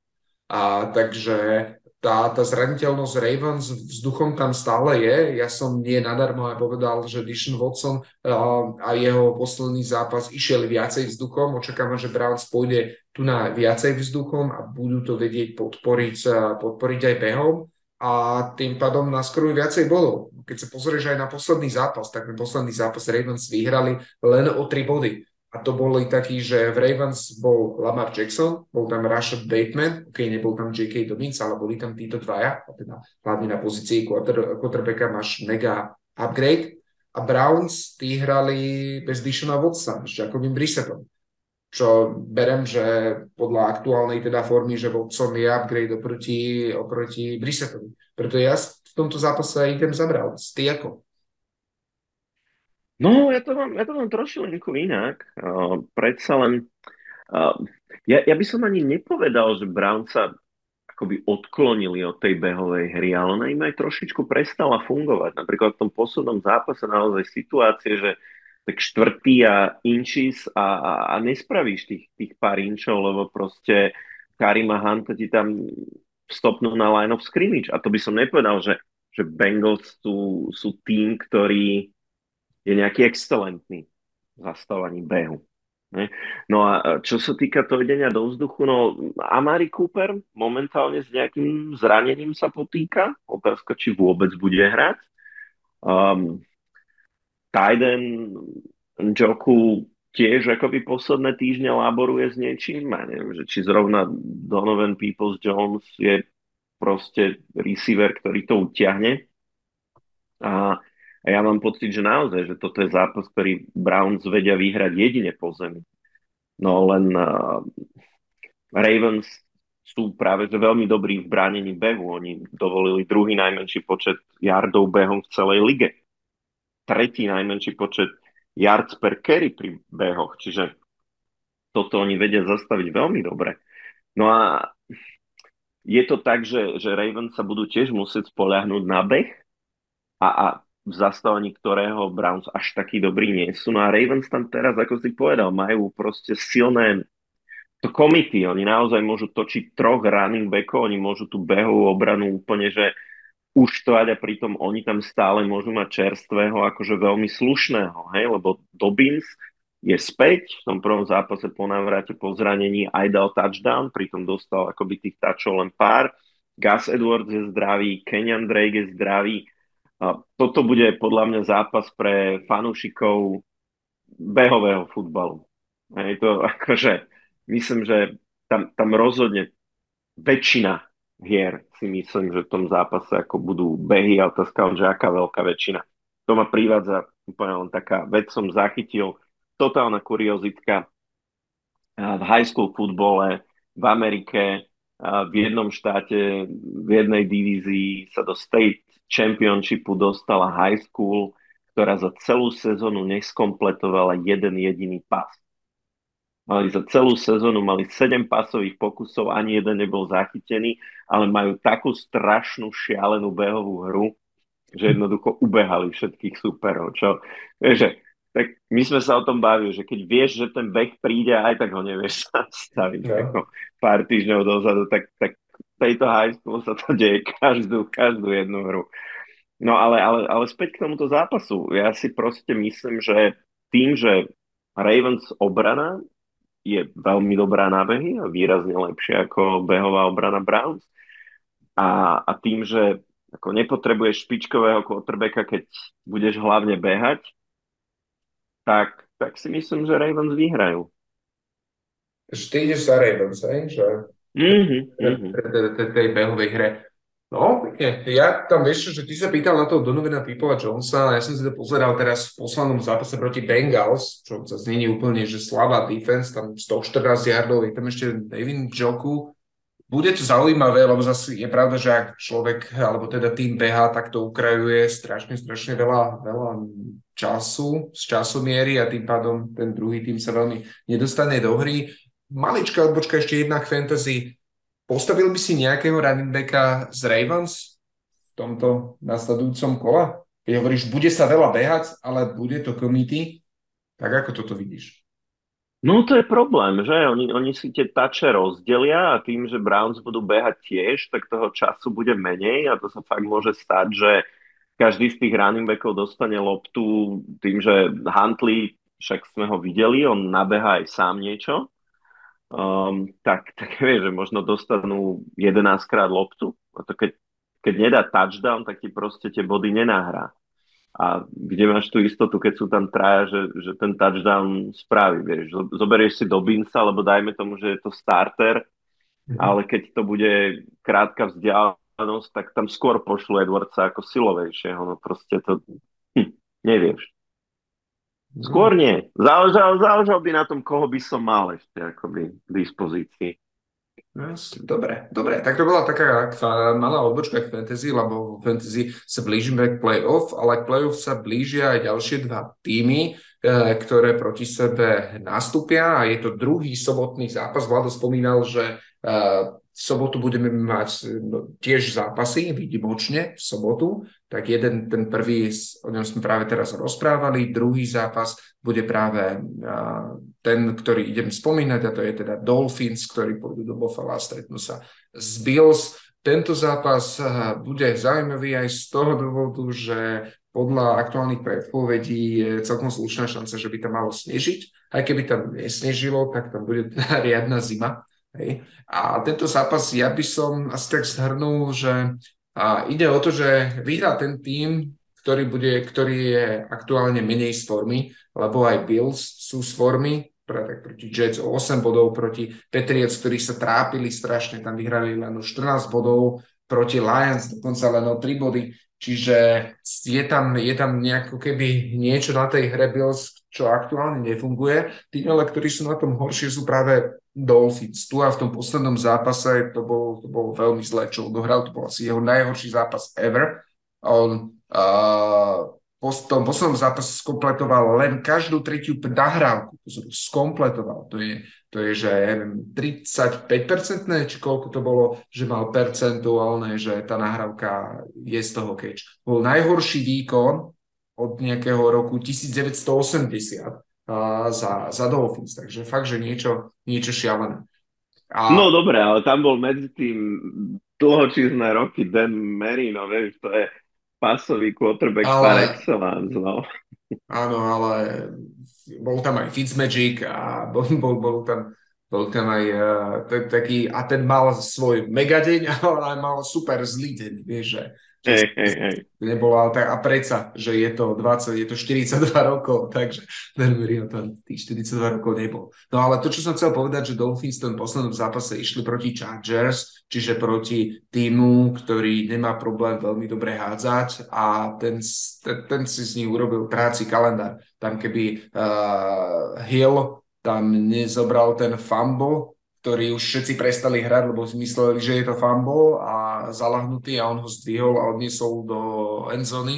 A takže tá, tá zraniteľnosť Ravens vzduchom tam stále je. Ja som nie nadarmo aj povedal, že Deshaun Watson uh, a jeho posledný zápas išiel viacej vzduchom. Očakávam, že Browns pôjde tu na viacej vzduchom a budú to vedieť podporiť, uh, podporiť aj behom a tým pádom naskrujú viacej bodov. Keď sa pozrieš aj na posledný zápas, tak na posledný zápas Ravens vyhrali len o tri body. A to boli takí, že v Ravens bol Lamar Jackson, bol tam Rashad Bateman, ok, nebol tam J K. Dobbins, ale boli tam títo dvaja, a teda hlavne na pozícii quarter, quarterbacka máš mega upgrade. A Browns, tí hrali bez Deshana Watsona, s Jacobim Brissettom. Čo berem, že podľa aktuálnej teda formy, že Watson je upgrade oproti, oproti Brissettovi. Preto ja v tomto zápase idem za Browns. Ty ako? No, ja to mám, ja to mám trošilinku inak. Uh, predsa len, uh, ja, ja by som ani nepovedal, že Browns sa akoby odklonili od tej behovej hry, ale ona im aj trošičku prestala fungovať. Napríklad v tom poslednom zápase naozaj situácie, že tak štvrtý a inčis a, a, a nespravíš tých, tých pár inčov, lebo proste Karima Hunta ti tam stopnú na line of scrimmage. A to by som nepovedal, že, že Bengals sú, sú tým, ktorý je nejaký excelentný v zastávaní behu. Ne? No a čo sa týka toho idenia do vzduchu, no Amari Cooper momentálne s nejakým zranením sa potýka. Otázka, či vôbec bude hrať. Um, Tyden Njoku tiež akoby posledné týždne laboruje s niečím. Ja neviem, že či zrovna Donovan Peoples-Jones je proste receiver, ktorý to utiahne. A a ja mám pocit, že naozaj, že toto je zápas, ktorý Browns vedia vyhrať jedine po zemi. No len uh, Ravens sú práve že veľmi dobrí v bránení behu. Oni dovolili druhý najmenší počet yardov behom v celej lige. Tretí najmenší počet yards per carry pri behoch. Čiže toto oni vedia zastaviť veľmi dobre. No a je to tak, že, že Ravens sa budú tiež musieť spoľahnúť na beh a, a v zastávaní ktorého Browns až taký dobrý nie sú. No a Ravens tam teraz, ako si povedal, majú proste silné to komity. Oni naozaj môžu točiť troch running backov, oni môžu tú behovú obranu úplne, že uštvať a pritom oni tam stále môžu mať čerstvého, akože veľmi slušného, hej, lebo Dobbins je späť, v tom prvom zápase po návrate po zranení aj dal touchdown, pritom dostal akoby tých touchov len pár. Gus Edwards je zdravý, Kenyan Drake je zdravý. A toto bude podľa mňa zápas pre fanúšikov behového futbalu. Je to akože, myslím, že tam, tam rozhodne väčšina hier si myslím, že v tom zápase ako budú behy a otázka, že aká veľká väčšina. To ma privádza úplne len taká vec, som zachytil, totálna kuriozitka v high school futbole v Amerike, v jednom štáte, v jednej divízii sa do state championshipu dostala high school, ktorá za celú sezónu neskompletovala jeden jediný pas. Mali za celú sezónu mali sedem pasových pokusov, ani jeden nebol zachytený, ale majú takú strašnú šialenú behovú hru, že jednoducho ubehali všetkých superov. Čo, že tak my sme sa o tom bavili, že keď vieš, že ten beh príde, aj tak ho nevieš zastaviť. No. Ako pár týždňov dozadu, tak, tak v tejto high school sa to deje každú, každú jednu hru. No ale, ale, ale späť k tomuto zápasu. Ja si proste myslím, že tým, že Ravens obrana je veľmi dobrá na behy a výrazne lepšia ako behová obrana Browns. A, a tým, že ako nepotrebuješ špičkového quarterbacka, keď budeš hlavne behať, tak, tak si myslím, že Ravens vyhrajú. Že ty ideš za Ravens, hej? Že Mhm, mhm. tej behovej hre. No, pekne. Ja tam vieš, že ty sa pýtal na toho Donovana Peoplea Jonesa, a ja som si to pozeral teraz v poslednom zápase proti Bengals, čo zase nie je úplne, že slabá defense, tam stoštrnásť yardov, je tam ešte David Njoku. Bude to zaujímavé, lebo zase je pravda, že ak človek, alebo teda tým behá, tak to ukrajuje strašne, strašne veľa, veľa času, z časomiery a tým pádom ten druhý tým sa veľmi nedostane do hry. Maličká odbočka, ešte jedna k fantasy. Postavil by si nejakého running backa z Ravens v tomto nasledujúcom kole? Keď hovoríš, bude sa veľa behať, ale bude to committee, tak ako toto vidíš? No to je problém, že? Oni, oni si tie tače rozdelia a tým, že Browns budú behať tiež, tak toho času bude menej a to sa fakt môže stať, že každý z tých running backov dostane loptu tým, že Huntley, však sme ho videli, on nabeha aj sám niečo, um, tak, tak vieš, že možno dostanú jedenásť krát loptu. A to keď, keď nedá touchdown, tak ti proste tie body nenahrá. A kde máš tú istotu, keď sú tam traja, že, že ten touchdown spraví, vieš. Zoberieš si Dobinsa, lebo dajme tomu, že je to starter, Mhm. ale keď to bude krátka vzdialenosť, tak tam skôr pošlu Edwardsa ako silovejšieho. No proste to, hm, nevieš. No. Skôr nie. Záležal, záležal by na tom, koho by som mal ešte akoby k dispozícii. Jasne, dobre, dobre, tak to bola taká fa- malá odbočka k fantasy, lebo v fantasy sa blížime k playoff, ale k playoff sa blížia aj ďalšie dva týmy, e, ktoré proti sebe nastúpia a je to druhý sobotný zápas. Vlado spomínal, že e, v sobotu budeme mať no, tiež zápasy, výnimočne v sobotu, tak jeden, ten prvý, o ňom sme práve teraz rozprávali, druhý zápas bude práve uh, ten, ktorý idem spomínať, a to je teda Dolphins, ktorí pôjdu do Buffalo a stretnú sa s Bills. Tento zápas uh, bude zaujímavý aj z toho dôvodu, že podľa aktuálnych predpovedí je celkom slušná šanca, že by tam malo snežiť. Aj keby tam nesnežilo, tak tam bude riadna zima. Hej. A tento zápas ja by som asi tak zhrnul, že a ide o to, že vyhrá ten tým, ktorý, bude, ktorý je aktuálne menej z formy, lebo aj Bills sú z formy, tak proti Jets o osem bodov, proti Patriots, ktorí sa trápili strašne, tam vyhrali len o štrnásť bodov, proti Lions dokonca len o tri body, čiže je tam, je tam nejako keby niečo na tej hre Bills, čo aktuálne nefunguje. Tí, ale ktorí sú na tom horšie, sú práve Dolphins. Tu a v tom poslednom zápase to bolo, to bolo veľmi zlé, čo odohral, to bol asi jeho najhorší zápas ever. On uh, po tom poslednom zápase skompletoval len každú tretiu nahrávku. Skompletoval. To je, to je že ja neviem, tridsaťpäť percent, či koľko to bolo, že mal percentuálne, že tá nahrávka je z toho catch. Bol najhorší výkon od nejakého roku devätnásťstoosemdesiat uh, za, za Dolphins. Takže fakt, že niečo, niečo šialené. A, No dobre, ale tam bol medzi tým dlhočízne roky Dan Marino, vieš, to je pasový quarterback par ale excellence, no. áno, ale bol tam aj Fitzmagic a bol, bol, bol tam bol tam aj uh, t- taký, a ten mal svoj megadeň, ale aj mal super zlý deň, vieš, že, že Hej, hej, hej. nebolo, ale tak, a predsa, že je to dvadsať, je to štyridsaťdva rokov, takže ten Marino tam tých štyridsaťdva rokov nebol. No ale to, čo som chcel povedať, že Dolphins v tom poslednom zápase išli proti Chargers, čiže proti týmu, ktorý nemá problém veľmi dobre hádzať a ten, ten, ten si z nich urobil trhací kalendár. Tam keby uh, Hill tam nezobral ten fumble, ktorý už všetci prestali hrať, lebo mysleli, že je to fumble a zalahnutý a on ho zdvihol a odniesol do endzony,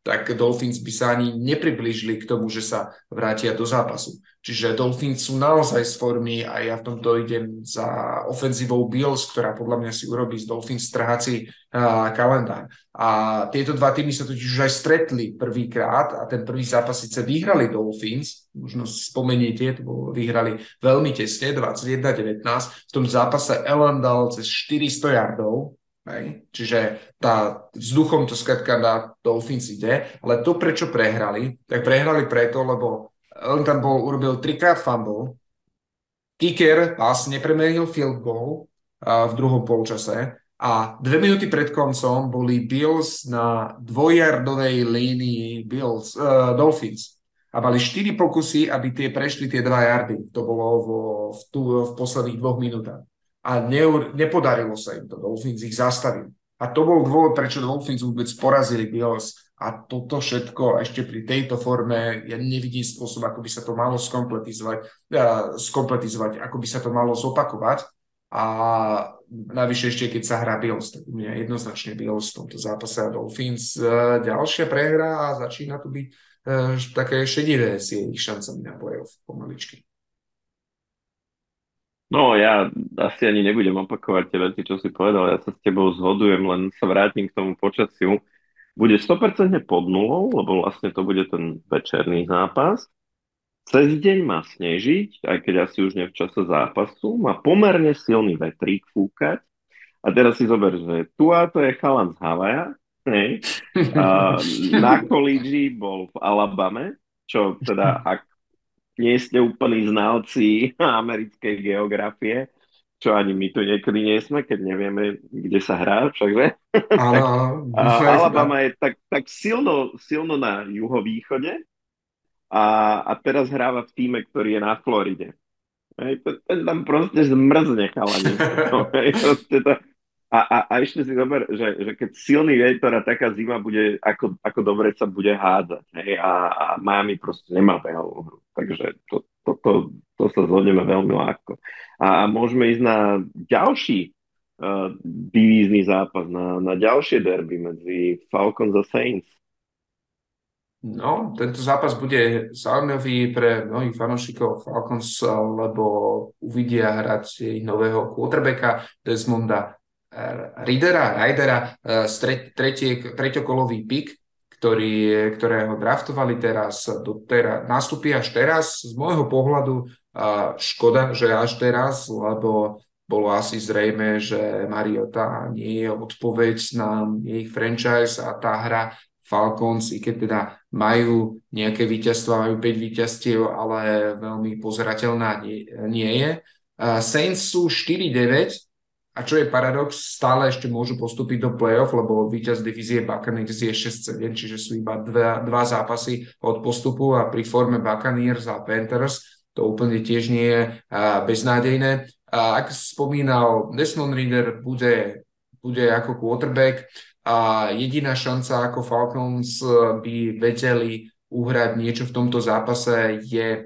tak Dolphins by sa ani nepriblížili k tomu, že sa vrátia do zápasu. Čiže Dolphins sú naozaj z formy a ja v tomto idem za ofenzívou Bills, ktorá podľa mňa si urobí z Dolphins trhací uh, kalendár. A tieto dva týmy sa totiž už aj stretli prvýkrát a ten prvý zápas síce vyhrali Dolphins, možno si spomeniete, to bolo, vyhrali veľmi tesne, dvadsaťjeden devätnásť. V tom zápase Allen dal cez štyristo yardov, hej. Čiže tá vzduchom to skrátka na Dolphins ide, ale to, prečo prehrali, tak prehrali preto, lebo on tam bol, urobil trikrát fumble, kicker pas nepremenil field goal a, v druhom polčase a dve minúty pred koncom boli Bills na dvojjardovej línii Bills, uh, Dolphins a mali štyri pokusy, aby tie prešli tie dva yardy. To bolo vo, v, tu, v posledných dvoch minútach. A ne, nepodarilo sa im to. Dolphins ich zastavil. A to bol dôvod, prečo Dolphins vôbec porazili Bills. A toto všetko ešte pri tejto forme, ja nevidím spôsob, ako by sa to malo skompletizovať, uh, skompletizovať, ako by sa to malo zopakovať. A navyše ešte, keď sa hrá Bills, tak u mňa jednoznačne Bills v tomto zápase a Dolphins uh, ďalšia prehra a začína tu byť uh, také šedivé s ich šancami na playoff pomaličky. No ja asi ani nebudem opakovať tie veci, čo si povedal, ja sa s tebou zhodujem, len sa vrátim k tomu počasiu. Bude sto percent pod nulou, lebo vlastne to bude ten večerný zápas. Cez deň má snežiť, aj keď asi už nie v čase zápasu, má pomerne silný vetrík fúkať. A teraz si zober, že tu a to je chalan z Havaja, hej. A na kolíži bol v Alabame, čo teda, ak nie ste úplní znalci americkej geografie, čo ani my tu niekedy nie sme, keď nevieme, kde sa hrá, všakže. Áno, A Alabama je tak, tak silno, silno na juhovýchode a, a teraz hráva v tíme, ktorý je na Floride. Hej, to, to tam proste zmrzne chalani. No, hej, proste to, a, a, a ešte si zober, že, že keď silný vietor a taká zima bude, ako, ako dobre sa bude hádzať. Hej, a, a Miami proste nemá behovú hru. Takže to, to, to, to sa zhodneme veľmi ľahko. A, a môžeme ísť na ďalší uh, divízny zápas, na, na ďalšie derby medzi Falcons a Saints. No, tento zápas bude zaujímavý pre mnohých fanúšikov Falcons, lebo uvidia hrať ich nového quarterbacka Desmonda Ridera, Ridera, tretie, treťokolový pick, ktorý, ktorého draftovali teraz, do tera, nastúpi až teraz. Z môjho pohľadu škoda, že až teraz, lebo bolo asi zrejme, že Mariota nie je odpoveď na ich franchise a tá hra Falcons, i keď teda majú nejaké víťazstva, majú päť víťazstiev, ale veľmi pozerateľná nie, nie je. Saints sú štyri deväť, a čo je paradox, stále ešte môžu postúpiť do play-off, lebo víťaz divízie Buccaneers je šesť sedem, čiže sú iba dva, dva zápasy od postupu a pri forme Buccaneers a Panthers to úplne tiež nie je beznádejné. A ako spomínal, Desmond Ridder bude, bude ako quarterback a jediná šanca, ako Falcons by vedeli uhrať niečo v tomto zápase, je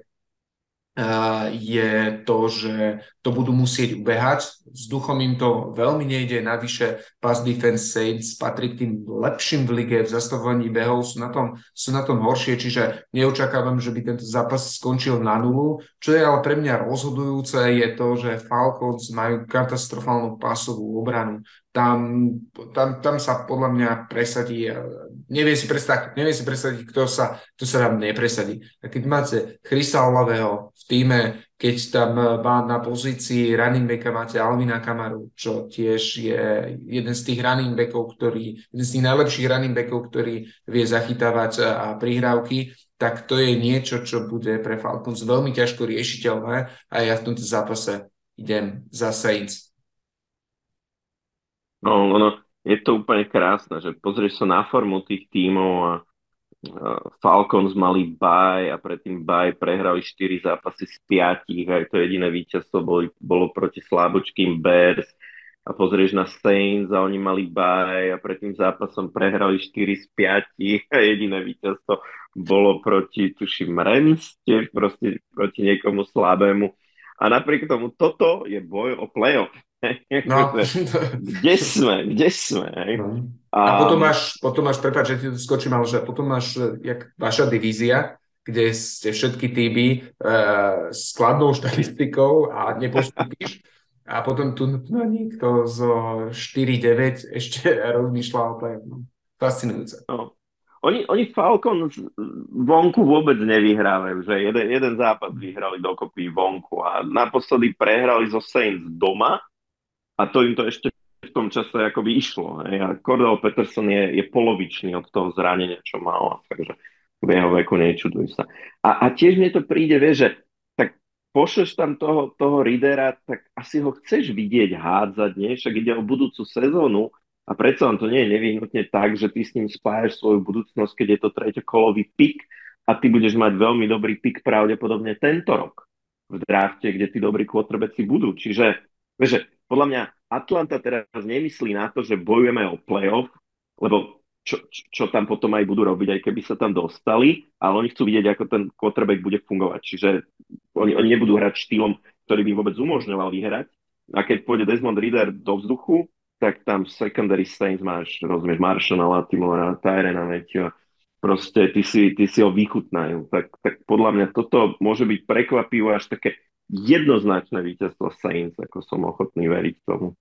je to, že to budú musieť ubehať. Vzduchom im to veľmi nejde, navyše pass defense Saints patrí k tým lepším v lige v zastavovaní behov, sú na tom, sú na tom horšie, čiže neočakávam, že by tento zápas skončil na nulu. Čo je ale pre mňa rozhodujúce, je to, že Falcons majú katastrofálnu pasovú obranu. Tam, tam, tam sa podľa mňa presadí, nevie si predstaviť, nevie si predstaviť, kto sa, kto sa tam nepresadí. A keď máte Chrisa Olaveho v tíme, keď tam má na pozícii running backa máte Alvina Kamaru, čo tiež je jeden z tých running backov, ktorý, jeden z tých najlepších running backov, ktorý vie zachytávať prihrávky, tak to je niečo, čo bude pre Falcons veľmi ťažko riešiteľné a ja v tomto zápase idem za Saints. No, ono, je to úplne krásne, že pozrieš sa na formu tých tímov a Falcons mali bye a predtým bye prehrali štyri zápasy z piatich, aj to jediné víťazstvo bolo, bolo proti slábočkým Bears a pozrieš na Saints a oni mali bye a predtým zápasom prehrali štyri z piatich a jediné víťazstvo bolo proti, tuším, Rams, tiež proste proti niekomu slabému. A napriek tomu toto je boj o playoff. No. Kde sme? Kde sme? Hej? No. A A potom máš, potom máš, prepáč, že ti to skočím, ale že potom máš, e, jak vaša divízia, kde ste všetky týmy e, s kladnou štatistikou a nepostupíš. A potom tu no, niekto zo štyri deväť ešte rozmýšľa o play. No, fascinujúce. no, oni, oni Falcons vonku vôbec nevyhrávajú, že jeden, jeden zápas vyhrali dokopy vonku a naposledy prehrali zo Saints doma a to im to ešte v tom čase akoby išlo. Hej. A Cordell Patterson je, je polovičný od toho zranenia, čo mal. Takže v jeho veku nečuduj sa. A, a tiež mne to príde, vieš, že tak pošleš tam toho, toho Ridera, tak asi ho chceš vidieť hádzať, nie? Však ide o budúcu sezónu a predsa len to nie je nevyhnutne tak, že ty s ním spájaš svoju budúcnosť, keď je to treťokolový pik a ty budeš mať veľmi dobrý pik pravdepodobne tento rok v drafte, kde tí dobrí quarterbacki budú. Čiže, vieš, že podľa mňa Atlanta teraz nemyslí na to, že bojujeme o playoff, lebo čo, čo, čo tam potom aj budú robiť, aj keby sa tam dostali, ale oni chcú vidieť, ako ten quarterback bude fungovať. Čiže oni, oni nebudú hrať štýlom, ktorý by im vôbec umožňoval vyhrať. A keď pôjde Desmond Ridder do vzduchu, tak tam secondary Saints máš, rozumieš, Marshalla, Latimora, Tyrena Matthewa, proste ty si, ty si ho vychutnajú. Tak, tak podľa mňa toto môže byť prekvapivé až také jednoznačné víťazstvo Saints, ako som ochotný veriť tomu.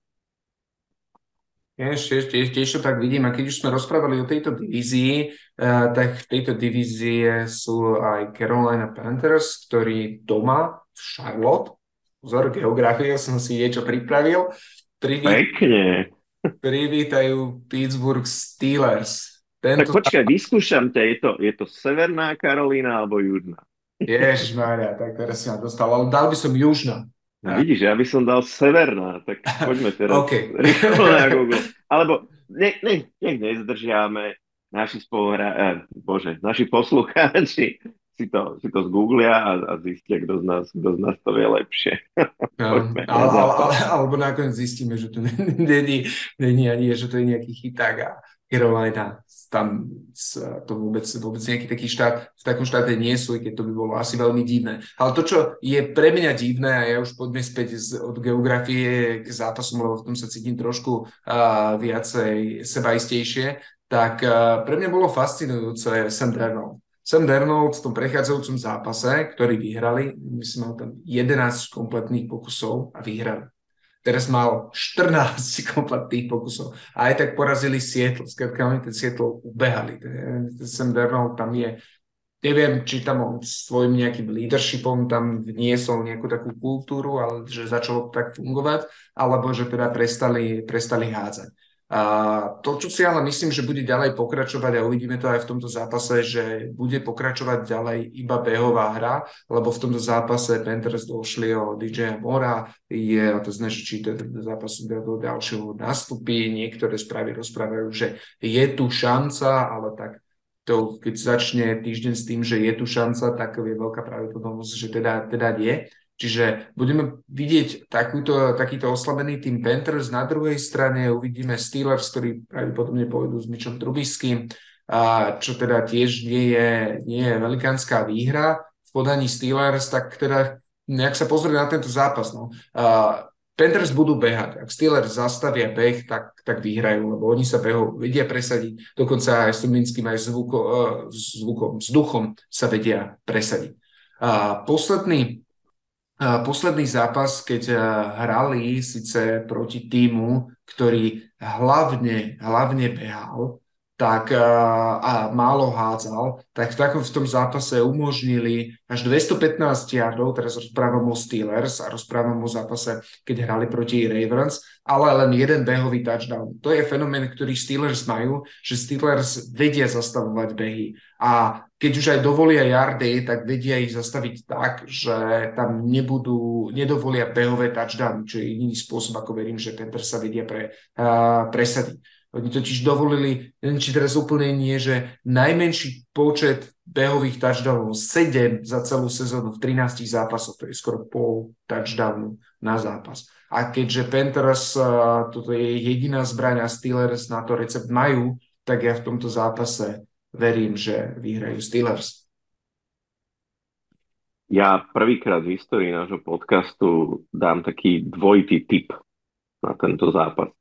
Ja ešte, ešte, ešte, ešte tak vidím, a keď už sme rozprávali o tejto divízii, uh, tak v tejto divízie sú aj Carolina Panthers, ktorí doma v Charlotte, vzor geografie, som si niečo pripravil, priví, Pekne. privítajú Pittsburgh Steelers. Tak Tento počkaj, vyskúšam ťa, je to, je to Severná Karolína alebo Južná? Ježišmária, tak teraz si ma dostal, ale dal by som Južná. No vidíš, ja by som dal Severná, tak poďme teraz OK. rýchlo na Google. Alebo ne, ne, nech nezdržiame, naši spoluhra, eh, bože, naši poslucháči si to, si to zgooglia a, a zistia, kto z nás, kto z nás to vie lepšie. No, Poďme na ale, ale, zápas. ale, alebo nakoniec zistíme, že to není, není ani, že to je nejaký chyták a Carolina tam s- to vôbec, vôbec nejaký taký štát v takom štáte nie sú, i keď to by bolo asi veľmi divné. Ale to, čo je pre mňa divné, a ja už poďme späť z, od geografie k zápasom, lebo v tom sa cítim trošku uh, viacej sebaistejšie, tak uh, pre mňa bolo fascinujúce Sam Darnold. Sam Darnold v tom prechádzajúcom zápase, ktorý vyhrali, myslím, mal tam jedenásť kompletných pokusov a vyhrali. Teraz mal štrnásť kompletných pokusov a aj tak porazili Seattle. Skrátka, oni ten Seattle ubehali. Ten Sam Darnold tam je, neviem, či tam on svojim nejakým leadershipom tam vniesol nejakú takú kultúru, ale že začalo tak fungovať, alebo že teda prestali, prestali hádzať. A to, čo si ale myslím, že bude ďalej pokračovať a uvidíme to aj v tomto zápase, že bude pokračovať ďalej iba behová hra, lebo v tomto zápase Panthers došli o dý džeja Mora, je to znamená, že či to zápasu do ďalšieho nastupí, niektoré správy rozprávajú, že je tu šanca, ale tak to, keď začne týždeň s tým, že je tu šanca, tak je veľká pravdepodobnosť, že teda, teda nie. Čiže budeme vidieť takúto, takýto oslabený tým Panthers. Na druhej strane uvidíme Steelers, ktorí pravdepodobne pôjdu s Mitchom Trubiskym, a čo teda tiež nie je, nie je velikánska výhra v podaní Steelers, tak teda nejak sa pozrieť na tento zápas. No. A Panthers budú behať. Ak Steelers zastavia beh, tak, tak vyhrajú, lebo oni sa behov vedia presadiť. Dokonca aj s Trubiskym, aj zvuko, zvukom, vzduchom sa vedia presadiť. A posledný A posledný zápas, keď eh, hrali síce proti týmu, ktorý hlavne, hlavne behal, tak eh, a málo hádzal, tak v takom v tom zápase umožnili až dvestopätnásť yardov, teraz rozprávam o Steelers a rozprávam o zápase, keď hrali proti Ravens, ale len jeden behový touchdown. To je fenomén, ktorý Steelers majú, že Steelers vedia zastavovať behy. A keď už aj dovolia yardy, tak vedia ich zastaviť tak, že tam nebudú, nedovolia behové touchdowny, čo je jediný spôsob, ako verím, že Panthers sa vedia pre, uh, presadiť. Oni totiž dovolili, neviem, či teraz úplne nie, že najmenší počet behových touchdownov, sedem za celú sezónu v trinástich zápasoch, to je skoro pol touchdownu na zápas. A keďže Panthers, uh, toto je jediná zbraň a Steelers na to recept majú, tak ja v tomto zápase verím, že vyhrajú Steelers. Ja prvýkrát v histórii nášho podcastu dám taký dvojitý tip na tento zápas.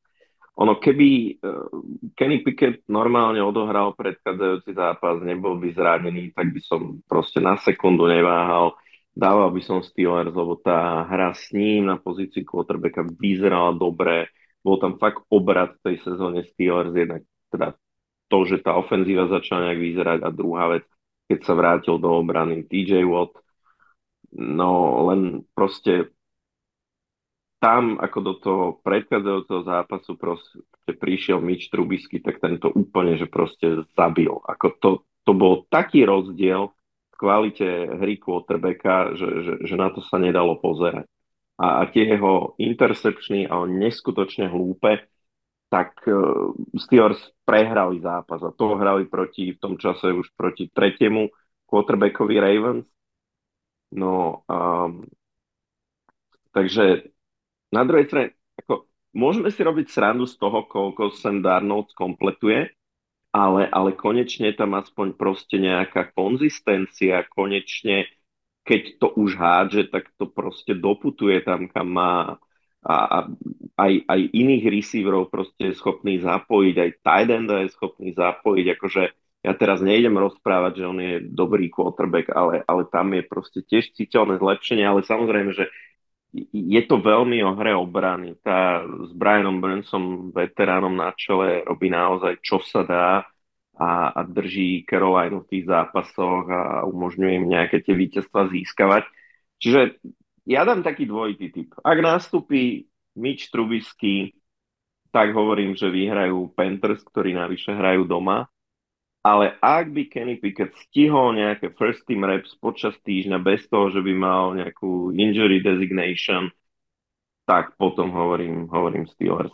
Ono keby uh, Kenny Pickett normálne odohral predchádzajúci zápas, nebol by zranený, tak by som proste na sekundu neváhal. Dával by som Steelers, lebo tá hra s ním na pozícii quarterbacka vyzerala dobre. Bol tam fakt obrat v tej sezóne Steelers, jednak teda to, že tá ofenzíva začala nejak vyzerať a druhá vec, keď sa vrátil do obrany T J Watt, no len proste tam, ako do toho predchádzajúceho zápasu proste prišiel Mitch Trubisky, tak tento úplne, že proste zabil. Ako to, to bol taký rozdiel v kvalite hry quarterbacka, že, že, že na to sa nedalo pozerať. A, a tie jeho intercepčný a neskutočne hlúpe, tak uh, Steelers prehrali zápas a to hrali proti, v tom čase už proti tretiemu quarterbackovi Ravens. No, um, takže na druhej strane, ako, môžeme si robiť srandu z toho, koľko Sam Darnold kompletuje, ale, ale konečne tam aspoň proste nejaká konzistencia, konečne keď to už hádže, tak to proste doputuje tam, kam má a, a aj, aj iných receiverov proste je schopný zapojiť, aj tight enda je schopný zapojiť, akože ja teraz nejdem rozprávať, že on je dobrý quarterback, ale, ale tam je proste tiež citeľné zlepšenie, ale samozrejme, že je to veľmi o hre obrany. Tá s Brianom Burnsom, veteránom na čele, robí naozaj čo sa dá a, a drží Carolinu v tých zápasoch a umožňuje im nejaké tie víťazstva získavať. Čiže ja dám taký dvojitý typ. Ak nastupí Mitch Trubisky, tak hovorím, že vyhrajú Panthers, ktorí navyše hrajú doma. Ale ak by Kenny Pickett stihol nejaké first team reps počas týždňa bez toho, že by mal nejakú injury designation, tak potom hovorím, hovorím Steelers.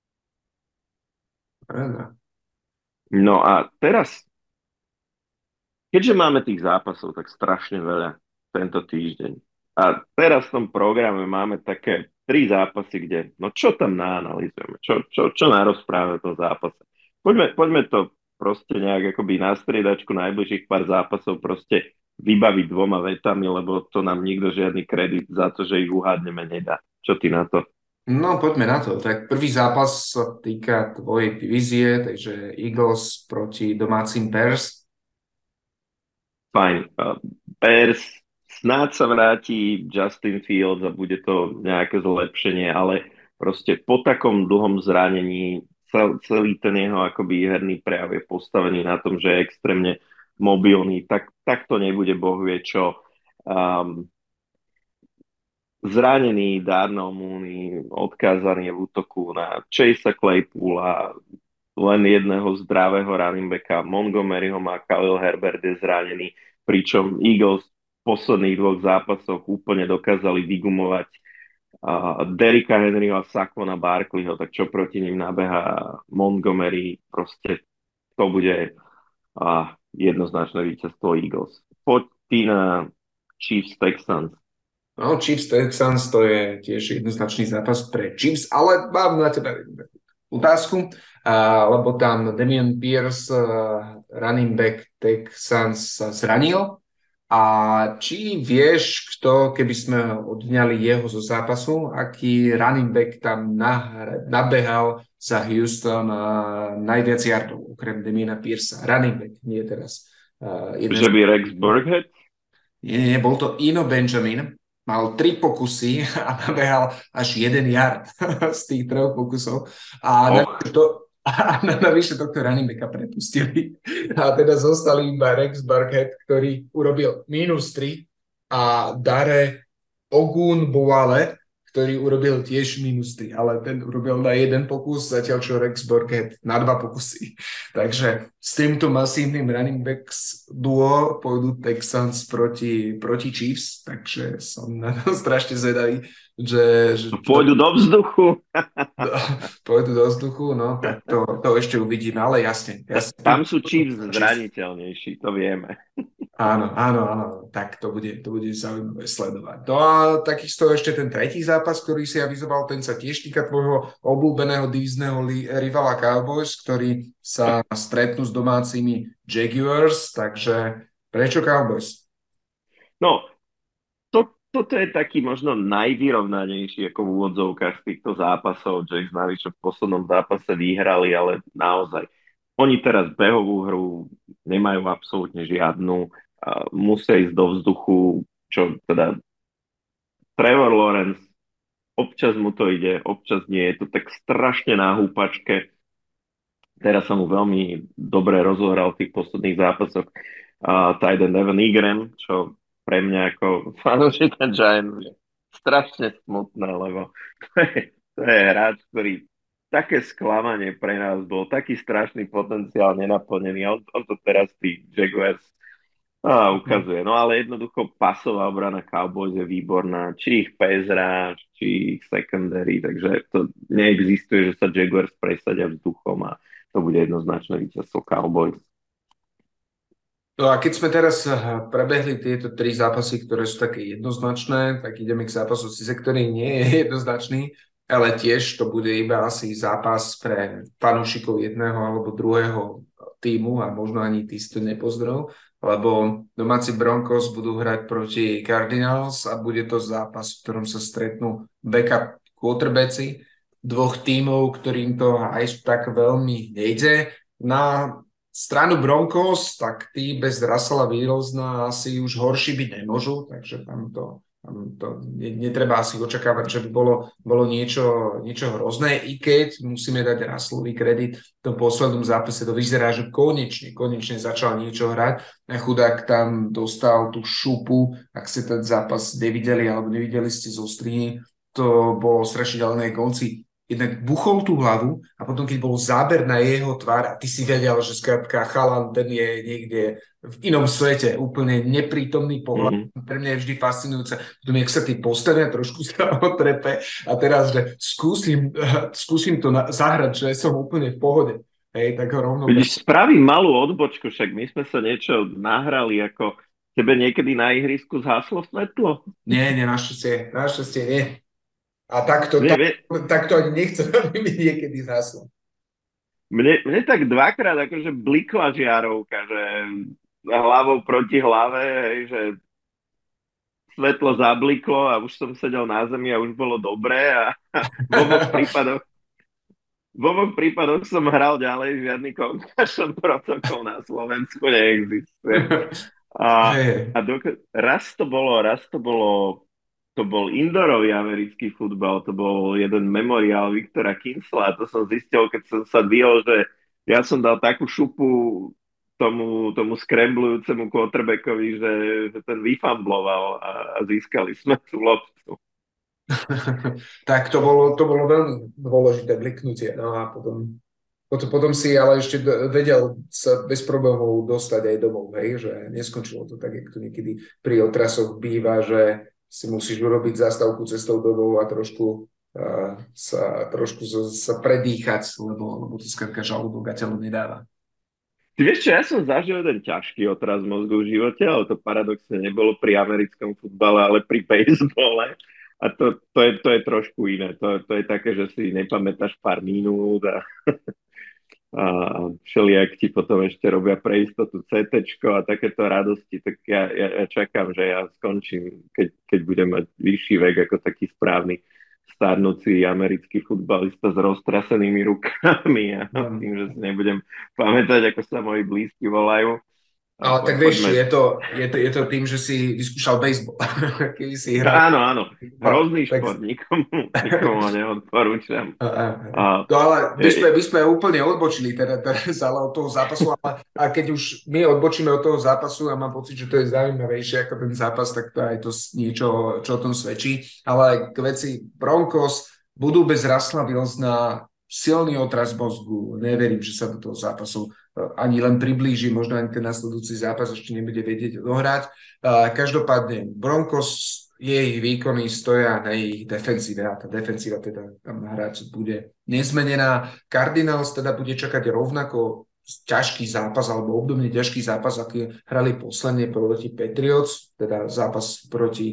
Pravda. No a teraz, keďže máme tých zápasov tak strašne veľa tento týždeň, a teraz v tom programe máme také tri zápasy, kde, no čo tam naanalizujeme, čo, čo, čo narozprávame o tom zápase. Poďme, poďme to proste nejak akoby na striedačku najbližších pár zápasov proste vybaviť dvoma vetami, lebo to nám nikto žiadny kredit za to, že ich uhádneme nedá. Čo ty na to? No, poďme na to. Tak prvý zápas sa týka tvojej divízie, takže Eagles proti domácim Bears. Fajn. Uh, Bears, snáď sa vráti Justin Fields a bude to nejaké zlepšenie, ale proste po takom dlhom zranení cel, celý ten jeho akoby herný prejav je postavený na tom, že je extrémne mobilný, tak, tak to nebude boh vie čo. Um, Zranený Darnell Mooney, odkázaný v útoku na Chasea Claypoola, len jedného zdravého running backa, Montgomeryho má, Khalil Herbert je zranený, pričom Eagles v posledných dvoch zápasoch úplne dokázali vygumovať uh, Derricka Henryho a Saquona Barkleyho, tak čo proti ním nabeha Montgomery, proste to bude uh, jednoznačné víťazstvo Eagles. Poď ty na Chiefs Texans. No, Chiefs Texans to je tiež jednoznačný zápas pre Chiefs, ale mám na teba otázku, a, lebo tam Damian Pierce, uh, running back Texans, sa zranil. A či vieš, kto, keby sme odňali jeho zo zápasu, aký running back tam nah- nabehal za Houston uh, najviac yardov, okrem Damiana Piercea. Running back, nie teraz. Uh, Že by Rex Burkhead? Nie, nie, bol to Eno Benjamin. Mal tri pokusy a nabehal až jeden yard z tých troch pokusov. A navyše, to, a navyše tohto running backa prepustili. A teda zostali iba Rex Burkhead, ktorý urobil minus tri a Dare Ogunbowale, ktorý urobil tiež minus tri, ale ten urobil na jeden pokus, zatiaľ čo Rex Burkhead na dva pokusy. Takže s týmto masívnym running backs duo pôjdu Texans proti, proti Chiefs, takže som na to strašne zvedavý, že... že pôjdu do vzduchu. Pôjdu do vzduchu, no, tak to, to ešte uvidíme, ale jasne. jasne. Tam sú Chiefs zraniteľnejší, to vieme. Áno, áno, áno, tak to bude, to bude zaujímavé sledovať. No a takisto ešte ten tretí zápas, ktorý si avizoval, ten sa tiež týka tvojho obľúbeného divízneho li- rivala Cowboys, ktorí sa stretnú s domácimi Jaguars, takže prečo Cowboys? No, to, toto je taký možno najvyrovnanejší ako v úvodzovkách z týchto zápasov. Jacks navyše v poslednom zápase vyhrali, ale naozaj. Oni teraz behovú hru nemajú absolútne žiadnu. A musia ísť do vzduchu, čo teda Trevor Lawrence, občas mu to ide, občas nie. Je to tak strašne na húpačke. Teraz sa mu veľmi dobre rozohral v tých posledných zápasoch uh, Tyden Evan Ingram, čo pre mňa ako fanúšika Giants je strašne smutné, lebo to je, to je hráč, ktorý také sklamanie pre nás bol, taký strašný potenciál nenaplnený a on, on to teraz tí Jaguars á, ukazuje. No ale jednoducho pasová obrana Cowboys je výborná, či ich pass rush, či ich secondary, takže to neexistuje, že sa Jaguars presadia vzduchom a to bude jednoznačné víťazstvo Cowboys. No a keď sme teraz prebehli tieto tri zápasy, ktoré sú také jednoznačné, tak ideme k zápasu, síce ktorý nie je jednoznačný, ale tiež to bude iba asi zápas pre fanúšikov jedného alebo druhého tímu a možno ani tí si to nepozrel, lebo domáci Broncos budú hrať proti Cardinals a bude to zápas, v ktorom sa stretnú backup quarterbacki dvoch tímov, ktorým to aj tak veľmi nejde. Na stranu Broncos, tak tí bez Russella Wilsona asi už horší byť nemôžu, takže tam to, tam to netreba asi očakávať, že by bolo, bolo niečo, niečo hrozné, i keď musíme dať Russellovi kredit. V tom poslednom zápase to vyzerá, že konečne, konečne začal niečo hrať. A chudák tam dostal tú šupu, ak ste ten zápas nevideli alebo nevideli ste zo strihy, to bolo strašne ďalej na konci. Jednak buchol tú hlavu a potom, keď bol záber na jeho tvár a ty si vedel, že skrátka chalan, ten je niekde v inom svete, úplne neprítomný pohľad. Mm-hmm. Pre mňa je vždy fascinujúce. Potom, jak sa ty postane, trošku sa otrepe a teraz, že skúsim, skúsim to na, zahrať, že som úplne v pohode. Hej, tak ho rovno... Vidíš, spravím malú odbočku, však my sme sa niečo nahrali, ako tebe niekedy na ihrisku zhaslo svetlo? Nie, nie, našťastie, našťastie nie. A takto, mne, tak, takto ani nechcem, aby mi niekedy zhaslo. Mne, mne tak dvakrát akože blikla žiarovka, že hlavou proti hlave, hej, že svetlo zabliklo a už som sedel na zemi a už bolo dobré a, a v oboch prípadoch v oboch prípadoch som hral ďalej, žiadny concussion protokol na Slovensku neexistuje. A, a dok- raz to bolo, raz to bolo to bol indoorový americký futbal, to bol jeden memoriál Viktora Kinsla a to som zistil, keď som sa dvihol, že ja som dal takú šupu tomu, tomu skremblujúcemu quarterbackovi, že, že ten vyfambloval a, a získali sme tú loptu. Tak to bolo, to bolo veľmi dôležité bliknutie. No a potom, potom, potom si ale ešte vedel sa bez problémov dostať aj domov, hej? Že neskončilo to tak, jak to niekedy pri otrasoch býva, že si musíš urobiť zastavku cestou domov a trošku uh, sa, trošku sa predýchať, lebo, lebo to skrátka žalúdok a telo nedáva. Ty vieš čo, ja som zažil jeden ťažký otraz mozgu v živote, ale to paradoxne nebolo pri americkom futbale, ale pri bejsbole. A to, to, je, to je trošku iné. To, to je také, že si nepamätáš pár minút a, a všelijak ti potom ešte robia pre istotu cé téčko a takéto radosti. Tak ja, ja, ja čakám, že ja skončím, keď, keď budem mať vyšší vek ako taký správny starnúci americký futbalista s roztrasenými rukami a mm. tým, že si nebudem pamätať, ako sa moji blízky volajú. Ale tak vieš, je to, je, to, je to tým, že si vyskúšal bejsbol. Keby si hral... Áno, áno. Hrozný tak... šport, nikomu, nikomu neodporúčam. A, a, a... No ale by sme, by sme úplne odbočili teda, teraz ale od toho zápasu. A, a keď už my odbočíme od toho zápasu a mám pocit, že to je zaujímavejšie ako ten zápas, tak to aj to niečo, čo o tom svedčí. Ale k veci Broncos budú bez Russella Wilsona silný otras mozgu. Neverím, že sa do toho zápasu ani len priblíži, možno ani ten nasledujúci zápas ešte nebude vedieť dohrať. Každopádne Broncos, jej výkony stoja na ich defenzíve a tá defenzíva teda tam hrať bude nezmenená. Cardinals teda bude čakať rovnako ťažký zápas alebo obdobne ťažký zápas, aký hrali posledne proti Patriots, teda zápas proti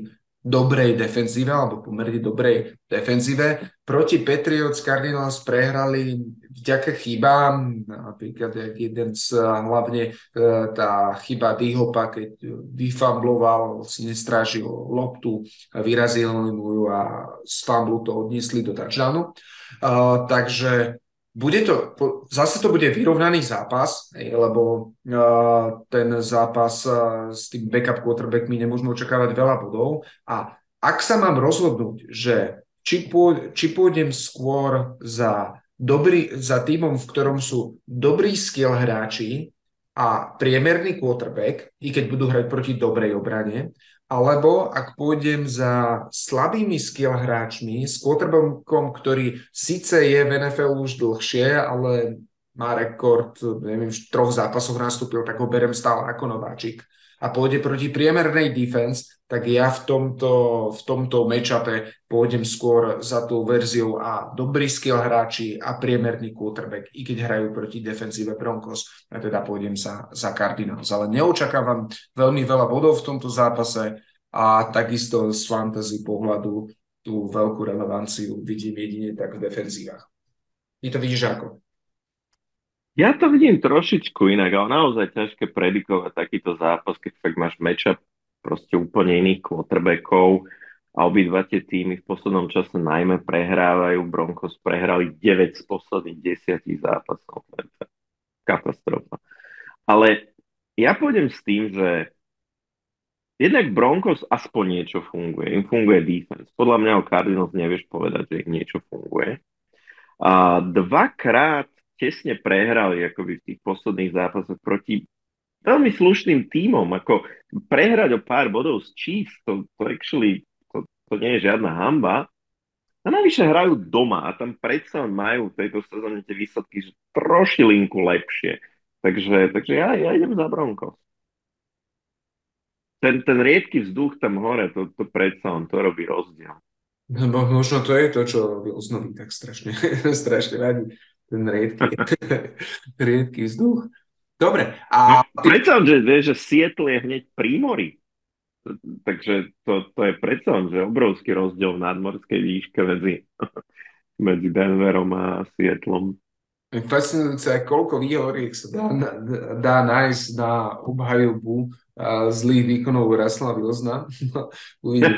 dobrej defenzíve, alebo pomerne dobrej defenzíve. Proti Patriots Cardinals prehrali vďaka chybám, napríklad jak jeden z hlavne tá chyba D-Hopa, keď vyfambloval, si nestrážil loptu, vyrazil mu ju a z fumblu to odniesli do touchdownu. Uh, takže bude to, zase to bude vyrovnaný zápas, lebo uh, ten zápas uh, s tým backup quarterbackmi nemôžeme očakávať veľa bodov. A ak sa mám rozhodnúť, že či, pôj, či pôjdem skôr za, dobrý, za týmom, v ktorom sú dobrí skill hráči a priemerný quarterback, i keď budú hrať proti dobrej obrane, alebo ak pôjdem za slabými skill hráčmi, s quarterbackom, ktorý síce je v en ef el už dlhšie, ale má rekord, neviem, v troch zápasoch nastúpil, tak ho berem stále ako nováčik a pôjde proti priemernej defense, tak ja v tomto, v tomto matchupe pôjdem skôr za tú verziu a dobrý skill hráči a priemerný quarterback, i keď hrajú proti defenzíve Broncos, a teda pôjdem za, za Cardinals. Ale neočakávam veľmi veľa bodov v tomto zápase a takisto z fantasy pohľadu tú veľkú relevanciu vidím jedine tak v defenzívach. Ty to vidíš ako? Ja to vidím trošičku inak, ale naozaj ťažké predikovať takýto zápas, keď fakt máš matchup proste úplne iných quarterbackov a obidva tie týmy v poslednom čase najmä prehrávajú. Broncos prehrali deväť z posledných desiatich zápasov. To je katastrofa. Ale ja pôjdem s tým, že jednak Broncos aspoň niečo funguje. Im funguje defense. Podľa mňa o Cardinals nevieš povedať, že im niečo funguje. A dvakrát tesne prehrali akoby v tých posledných zápasoch proti veľmi slušným tímom. Ako prehrať o pár bodov z Chiefs, to, to actually to, to nie je žiadna hanba. A navyše hrajú doma a tam predsa majú v tejto sezóne tie výsledky že trošilinku lepšie. Takže, takže ja, ja idem za Broncos. Ten, ten riedky vzduch tam hore, to, to predsa on to robí rozdiel. No, možno to je to, čo Wilsonovi tak strašne, strašne radí. Ten riedky, riedky vzduch. Dobre. A... Predsa, že, že Seattle je hneď pri mori. Takže to, to je predsa, že obrovský rozdiel v nadmorskej výške medzi, medzi Denverom a Seattlom. Fascinujúce, koľko výhoriek sa dá, dá nájsť na obhajobu zlých výkonov Russella Wilsona. Uvidíme,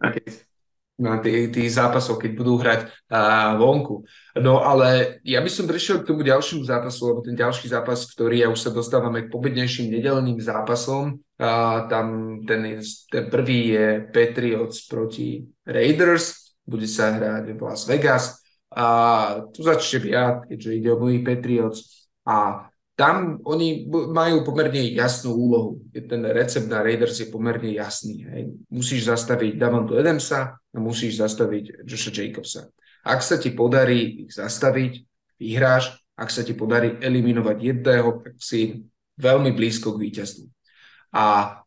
na tých, tých zápasoch, keď budú hrať uh, vonku. No ale ja by som prišiel k tomu ďalšiemu zápasu, lebo ten ďalší zápas, ktorý ja už sa dostávame k pobednejším nedeľným zápasom, uh, tam ten, ten prvý je Patriots proti Raiders, bude sa hrať v Las Vegas a tu začnem ja, keďže ide o mojich Patriots a tam oni majú pomerne jasnú úlohu. Ten recept na Raiders je pomerne jasný. Hej. Musíš zastaviť Davante Adamsa a musíš zastaviť Josha Jacobsa. Ak sa ti podarí ich zastaviť, vyhráš. Ak sa ti podarí eliminovať jedného, tak si veľmi blízko k víťazstvu. A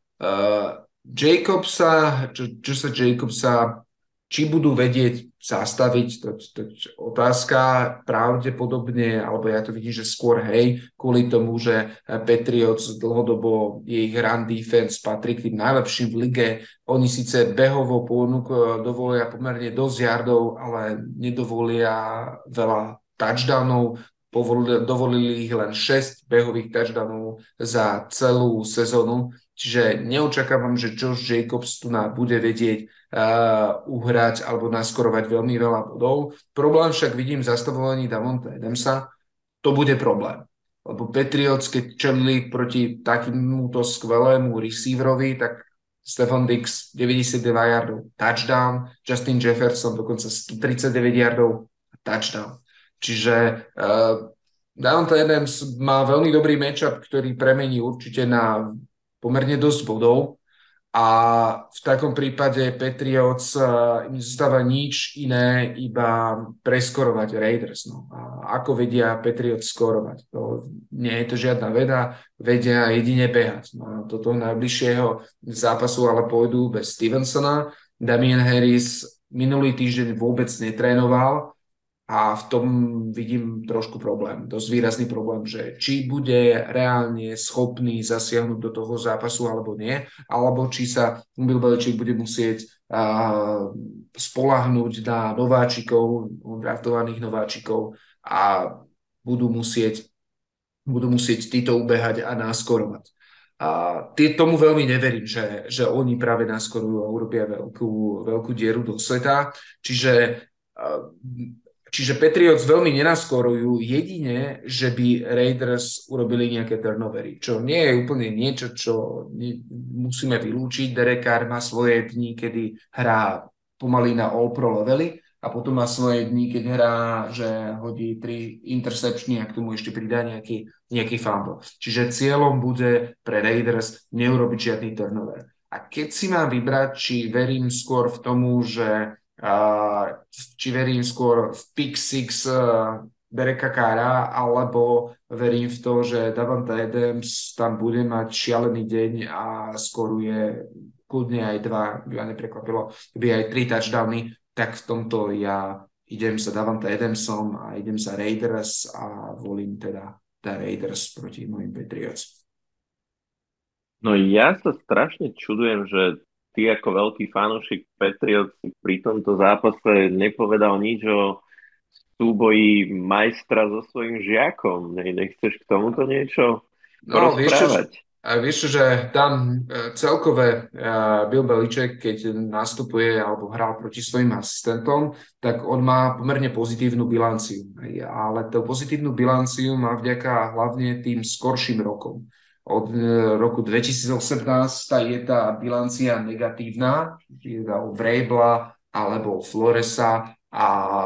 uh, Jacobsa, Josha Jacobsa, či budú vedieť zastaviť, to, to, to otázka pravdepodobne, alebo ja to vidím, že skôr hej, kvôli tomu, že Patriots dlhodobo ich run defense patrí k tým najlepším v lige. Oni síce behovo ponúk dovolia pomerne dosť yardov, ale nedovolia veľa touchdownov. Povolili, dovolili ich len šesť behových touchdownov za celú sezónu. Čiže neočakávam, že Josh Jacobs tu nám bude vedieť uh, uhrať alebo naskorovať veľmi veľa bodov. Problém však vidím v zastavovaní Davante Adamsa. To bude problém. Lebo Patriots, keď čelili proti takémuto skvelému receiverovi, tak Stefon Diggs deväťdesiatdva yardov, touchdown, Justin Jefferson dokonca stotridsaťdeväť yardov, touchdown. Čiže uh, Davante Adams má veľmi dobrý matchup, ktorý premení určite na pomerne dosť bodov a v takom prípade Patriots uh, im zostáva nič iné, iba preskorovať Raiders. No. A ako vedia Patriots skorovať? To nie je to žiadna veda, vedia jedine behať. No a toto najbližšieho zápasu ale pôjdu bez Stevensona. Damian Harris minulý týždeň vôbec netrénoval, a v tom vidím trošku problém, dosť výrazný problém, že či bude reálne schopný zasiahnuť do toho zápasu alebo nie, alebo či sa Bill Belichick bude musieť spolahnúť na nováčikov, draftovaných nováčikov a budú musieť, budú musieť títo ubehať a náskorovať. A tý, tomu veľmi neverím, že, že oni práve naskorujú a urobia veľkú, veľkú dieru do sveta. Čiže Čiže Patriots veľmi nenaskorujú, jedine, že by Raiders urobili nejaké turnovery, čo nie je úplne niečo, čo musíme vylúčiť. Derek Carr má svoje dni, kedy hrá pomaly na all-pro levely a potom má svoje dni, keď hrá, že hodí tri interceptiony a k tomu ešte pridá nejaký, nejaký fumble. Čiže cieľom bude pre Raiders neurobiť žiadny turnover. A keď si mám vybrať, či verím skôr v tomu, že Uh, či verím skôr v pick six uh, Dereka Carra, alebo verím v to, že Davante Adams tam bude mať šialený deň a skoruje kľudne aj dva, by ma neprekvapilo, by aj tri touchdowny, tak v tomto ja idem za Davante Adamsom a idem za Raiders a volím teda tá Raiders proti mojim Patriots. No ja sa strašne čudujem, že ty ako veľký fanúšik Patriots pri tomto zápase nepovedal nič o súboji majstra so svojím žiakom. Ne, nechceš k tomuto niečo No, vieš čo, porozprávať? a vieš čo, že tam e, celkové e, Bill Belichick, keď nastupuje alebo hral proti svojim asistentom, tak on má pomerne pozitívnu bilanciu. Ale tú pozitívnu bilanciu má vďaka hlavne tým skorším rokom. Od roku dvetisícosemnásť je tá bilancia negatívna, teda u Vrabela alebo Floresa a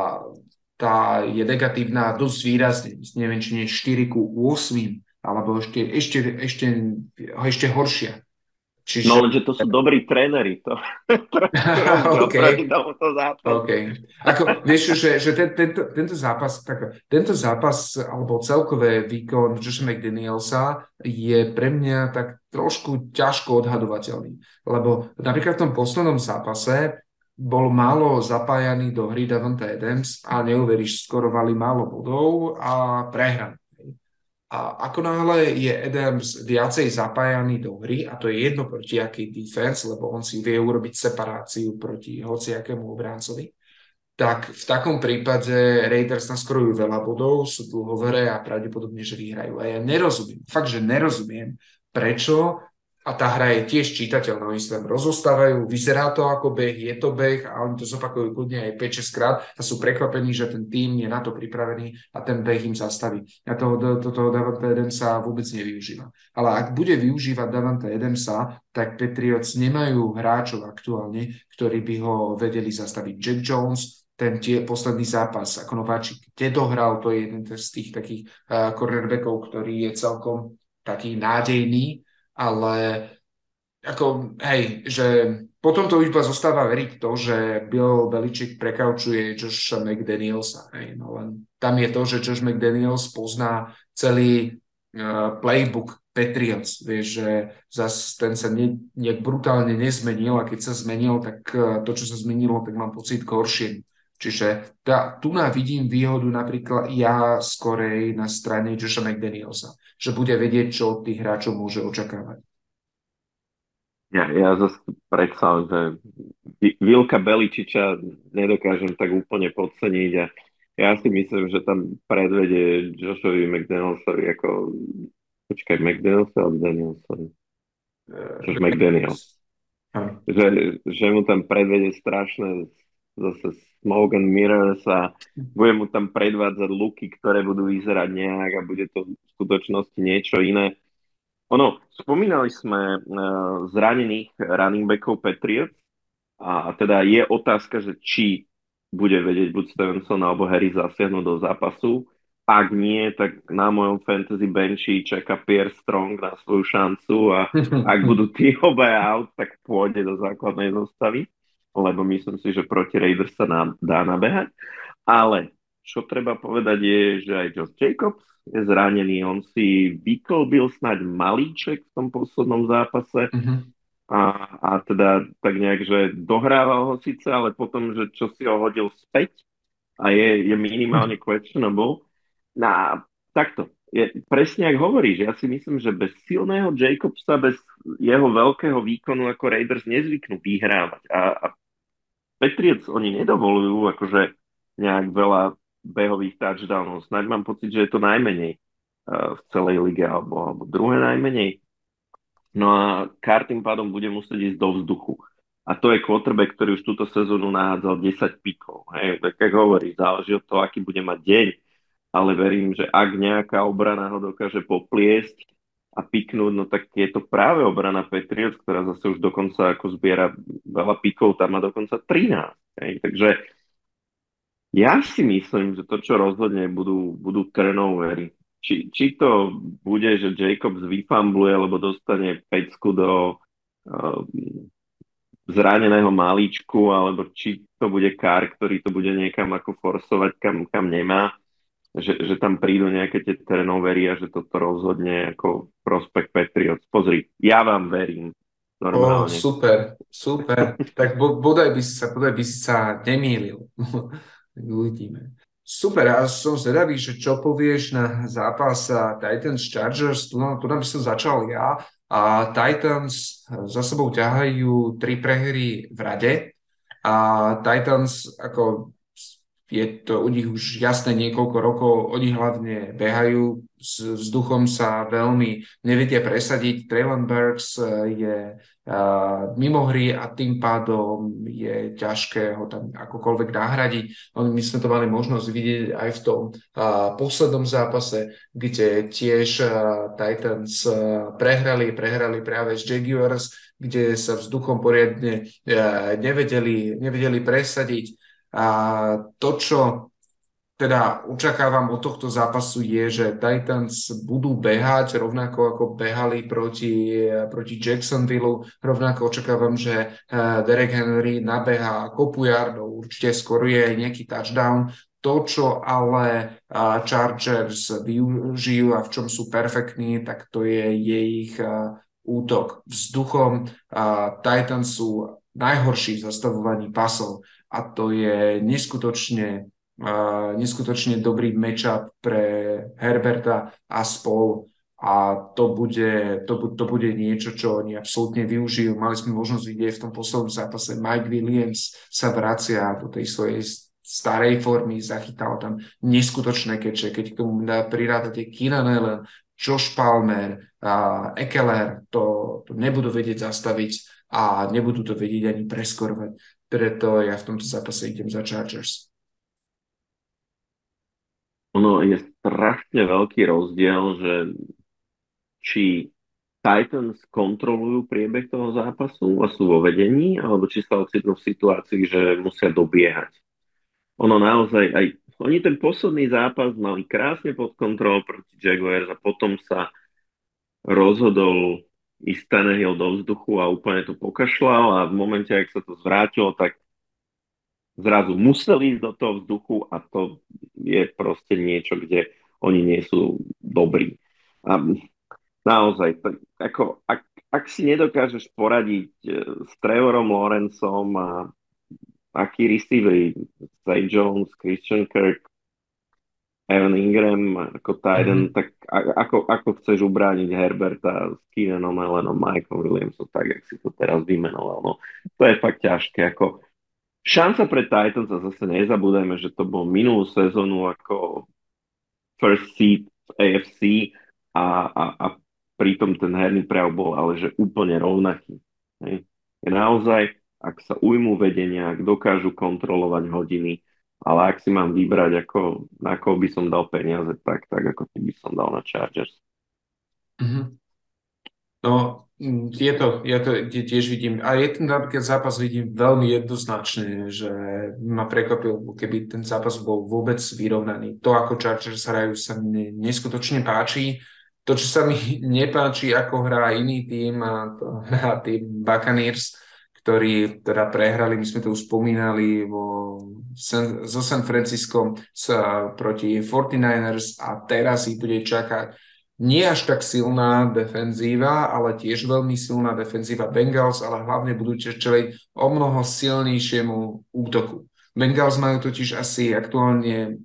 tá je negatívna dosť výrazne. Neviem, či nie štyri ku osem alebo ešte, ešte, ešte, ešte horšia. Čiže... No lenže to sú dobrí tréneri. To okay. tomuto zápasu. Okay. Ako, vieš, že, že ten, tento, tento zápas, tak, tento zápas alebo celkové výkon Josha McDanielsa je pre mňa tak trošku ťažko odhadovateľný. Lebo napríklad v tom poslednom zápase bol málo zapájaný do hry Davante Adams a neuveríš, skorovali málo bodov a prehrali. A ako náhle je Adams viacej zapájaný do hry, a to je jedno proti aký defense, lebo on si vie urobiť separáciu proti hociakému obráncovi, tak v takom prípade Raiders naskorujú veľa bodov, sú dlho v hre a pravdepodobne, že vyhrajú. A ja nerozumiem, fakt, že nerozumiem, prečo, a tá hra je tiež čitateľná, oni sa tam rozostávajú, vyzerá to ako beh, je to beh a oni to zopakujú kľudne aj päť šesť krát a sú prekvapení, že ten tým je na to pripravený a ten beh im zastaví. A toho, do, do toho Davante Adamsa vôbec nevyužíva. Ale ak bude využívať Davante Adamsa, tak Patriots nemajú hráčov aktuálne, ktorí by ho vedeli zastaviť. Jack Jones, ten tie posledný zápas ako nováčik, kde dohral, to je jeden z tých takých uh, cornerbackov, ktorý je celkom taký nádejný, ale ako, hej, že potom to iba zostáva veriť to, že Bill Belichick prekaučuje Josha McDanielsa. Hej, no len tam je to, že Josh McDaniels pozná celý uh, playbook Patriots. Vieš, že zase ten sa ne, nejak brutálne nezmenil a keď sa zmenil, tak uh, to, čo sa zmenilo, tak mám pocit k horšiemu. Čiže tá, tu na vidím výhodu napríklad ja skorej na strane Josha McDanielsa, že bude vedieť, čo od tých hráčov môže očakávať. Ja, ja zase predsa, že Vilka Beličiča nedokážem tak úplne podceniť a ja si myslím, že tam predvedie Joshovi McDanielsovi ako počkaj, McDanielsovi alebo Danielsovi? Josh McDaniels. Že, že mu tam predvedie strašné zase smoke and mirrors a bude mu tam predvádzať luky, ktoré budú vyzerať nejak a bude to v skutočnosti niečo iné. Ono, spomínali sme uh, zranených running backov Patriots a teda je otázka, že či bude vedieť buď Stevenson alebo Harry zasiahnuť do zápasu. Ak nie, tak na mojom fantasy benchi čaká Pierre Strong na svoju šancu a ak budú tí obaja out, tak pôjde do základnej zostavy, lebo myslím si, že proti Raiders sa nám dá nabehať. Ale čo treba povedať je, že aj Josh Jacobs je zranený. On si vyklbil snáď malíček v tom poslednom zápase a, a teda tak nejak, že dohrával ho síce, ale potom, že čo si ho hodil späť a je, je minimálne questionable. No, takto. Je, presne ako hovoríš, ja si myslím, že bez silného Jacobsa, bez jeho veľkého výkonu ako Raiders nezvyknú vyhrávať. A, a Patriots oni nedovolujú akože nejak veľa behových touchdownov. Snáď mám pocit, že je to najmenej uh, v celej lige, alebo, alebo druhé najmenej. No a Carr tým pádom bude musieť ísť do vzduchu. A to je quarterback, ktorý už túto sezónu nahádzal desať pikov. Hej, tak ako hovorí, záleží od toho, aký bude mať deň, ale verím, že ak nejaká obrana ho dokáže popliesť a piknúť, no tak je to práve obrana Patriots, ktorá zase už dokonca ako zbiera veľa pikov, tam má dokonca trinásť. Hej. Takže ja si myslím, že to, čo rozhodne, budú, budú turnovery. Či, či to bude, že Jacobs vyfambluje, alebo dostane pecku do uh, zraneného malíčku, alebo či to bude Carr, ktorý to bude niekam ako forsovať, kam, kam nemá, že, že tam prídu nejaké tie turnovery a že toto rozhodne ako prospekt Patriots. Pozri, ja vám verím Ó, normálne. super, super. Tak bo, bodaj by si sa, bodaj by si sa nemýlil. Tak uvidíme. Super, a som zvedavý, že čo povieš na zápas Titans Chargers, tu, tu by som začal ja. A Titans za sebou ťahajú tri prehry v rade a Titans ako je to u nich už jasné niekoľko rokov, oni hlavne behajú, s vzduchom sa veľmi nevedia presadiť. Treylon Burks je uh, mimo hry a tým pádom je ťažké ho tam akokoľvek nahradiť. My sme to mali možnosť vidieť aj v tom uh, poslednom zápase, kde tiež uh, Titans uh, prehrali, prehrali práve s Jaguars, kde sa vzduchom poriadne uh, nevedeli, nevedeli presadiť. A to, čo teda očakávam od tohto zápasu je, že Titans budú behať rovnako ako behali proti, proti Jacksonville. Rovnako očakávam, že Derek Henry nabehá kopu yardov, určite skoruje aj nejaký touchdown. To, čo ale Chargers využijú a v čom sú perfektní, tak to je ich útok vzduchom. Titans sú najhorší v zastavovaní pasov a to je neskutočne, uh, neskutočne dobrý matchup pre Herberta a spol a to bude, to, to bude niečo, čo oni absolútne využijú. Mali sme možnosť vidieť v tom poslednom zápase, Mike Williams sa vracia do tej svojej starej formy, zachytal tam neskutočné keče, keď k tomu prirádate Keenan Allen, Josh Palmer, uh, Ekeler, to, to nebudú vedieť zastaviť a nebudú to vedieť ani preskorovať. Preto ja v tomto zápase idem za Chargers. Ono je strašne veľký rozdiel, že či Titans kontrolujú priebeh toho zápasu a sú vo vedení, alebo či sa ocitnú v situácii, že musia dobiehať. Ono naozaj, aj oni ten posledný zápas mali krásne pod kontrolou proti Jaguars a potom sa rozhodol ísť Tannehill do vzduchu a úplne to pokašľal a v momente, ak sa to zvrátilo, tak zrazu museli ísť do toho vzduchu a to je proste niečo, kde oni nie sú dobrí. A naozaj, to, ako, ak, ak si nedokážeš poradiť s Trevorom Lawrenceom a aký receiver, Zay Jones, Christian Kirk, Evan Ingram ako Titan, mm-hmm. tak ako, ako chceš ubrániť Herberta s Keenanom Allenom, Mikeom Williamsom, tak, jak si to teraz vymenoval. No, to je fakt ťažké. Ako, šanca pre Titans, a zase nezabúdajme, že to bol minulú sezónu ako first seed v á ef cé a, a, a pritom ten herný prejav bol ale že úplne rovnaký. Hej. Je naozaj, ak sa ujmú vedenia, ak dokážu kontrolovať hodiny, ale ak si mám vybrať, ako, na koho by som dal peniaze, tak, tak ako ty by som dal na Chargers. Mm-hmm. No, je to, ja to tiež vidím. A je ten napríklad zápas vidím veľmi jednoznačne, že ma prekvapil, keby ten zápas bol vôbec vyrovnaný. To, ako Chargers hrajú, sa mne neskutočne páči. To, čo sa mi nepáči, ako hrá iný tým, a to hrá tým Buccaneers, ktorí teda prehrali, my sme to už spomínali vo, San, so San Franciscom sa proti forty-niners a teraz ich bude čakať nie až tak silná defenzíva, ale tiež veľmi silná defenzíva Bengals, ale hlavne budú čeliť o mnoho silnejšiemu útoku. Bengals majú totiž asi aktuálne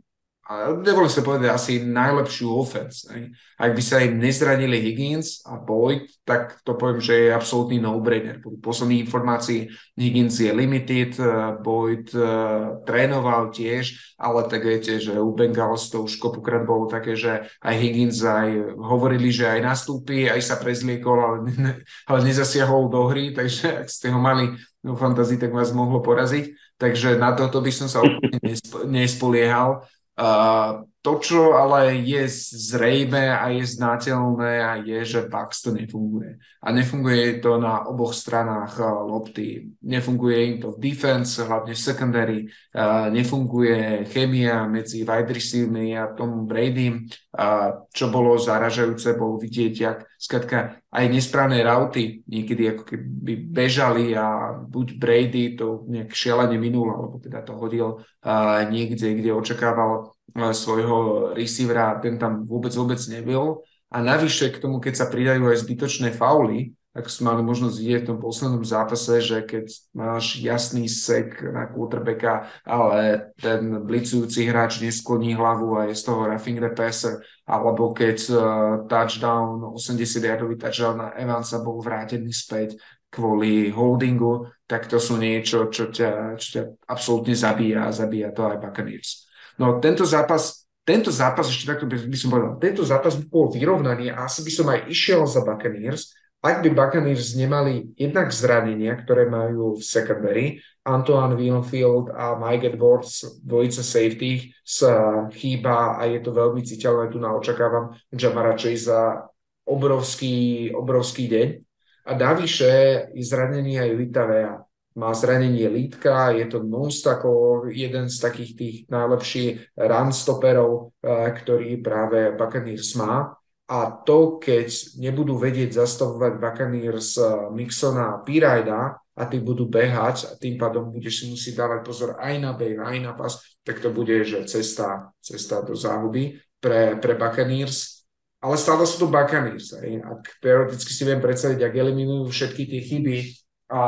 a dovolím sa povedať, asi najlepšiu offense. Ne? Ak by sa im nezranili Higgins a Boyd, tak to poviem, že je absolútny no-brainer. Po posledných informácií Higgins je limited, Boyd uh, trénoval tiež, ale tak viete, že u Bengals to už kopukrát bolo také, že aj Higgins aj hovorili, že aj nastúpi, aj sa prezliekol, ale, ne, ale nezasiahol do hry, takže ak ste ho mali v fantázii, tak vás mohlo poraziť. Takže na toto by som sa úplne nesp- nespoliehal. Uh, to, čo ale je zrejme a je znateľné a je, že Bucks to nefunguje. A nefunguje to na oboch stranách uh, lopty. Nefunguje im to v defense, hlavne v secondary. Uh, nefunguje chémia medzi wide receivermi a Tom Bradym. Uh, čo bolo zaražajúce, bolo vidieť, jak skrátka aj nesprávne rauty niekedy ako keby bežali a buď Brady to nejak šialene minul, alebo teda to hodil uh, niekde, kde očakával uh, svojho receivera a ten tam vôbec vôbec nebyl. A navyše k tomu, keď sa pridajú aj zbytočné fauly, tak sme mali možnosť vidieť v tom poslednom zápase, že keď máš jasný sek na quarterbacka, ale ten blicujúci hráč neskloní hlavu a je z toho roughing the passer, alebo keď uh, touchdown, osemdesiat-yardový touchdown na Evansa bol vrátený späť kvôli holdingu, tak to sú niečo, čo ťa, čo ťa absolútne zabíja a zabíja to aj Buccaneers. No tento zápas, tento zápas, ešte takto by, by som povedal, tento zápas by bol vyrovnaný a asi by som aj išiel za Buccaneers, ak by Buccaneers nemali jednak zranenia, ktoré majú v secondary, Antoine Winfield a Mike Edwards, dvojica safety, sa chýba a je to veľmi citeľné. Tu na očakávam Jamara Chase za obrovský, obrovský deň. A navyše je zranenie aj Vita Vea. Má zranenie lítka, je to non-stako, jeden z takých tých najlepších run stopperov, ktorý práve Buccaneers má. A to, keď nebudú vedieť zastavovať Buccaneers Mixona a Pirajda a tí budú behať a tým pádom budeš si musieť dávať pozor aj na beh, aj na pas, tak to bude, že cesta, cesta do záhuby pre, pre Buccaneers. Ale stále sú to Buccaneers. Aj? Ak teoreticky si viem predstaviť, ak eliminujú všetky tie chyby a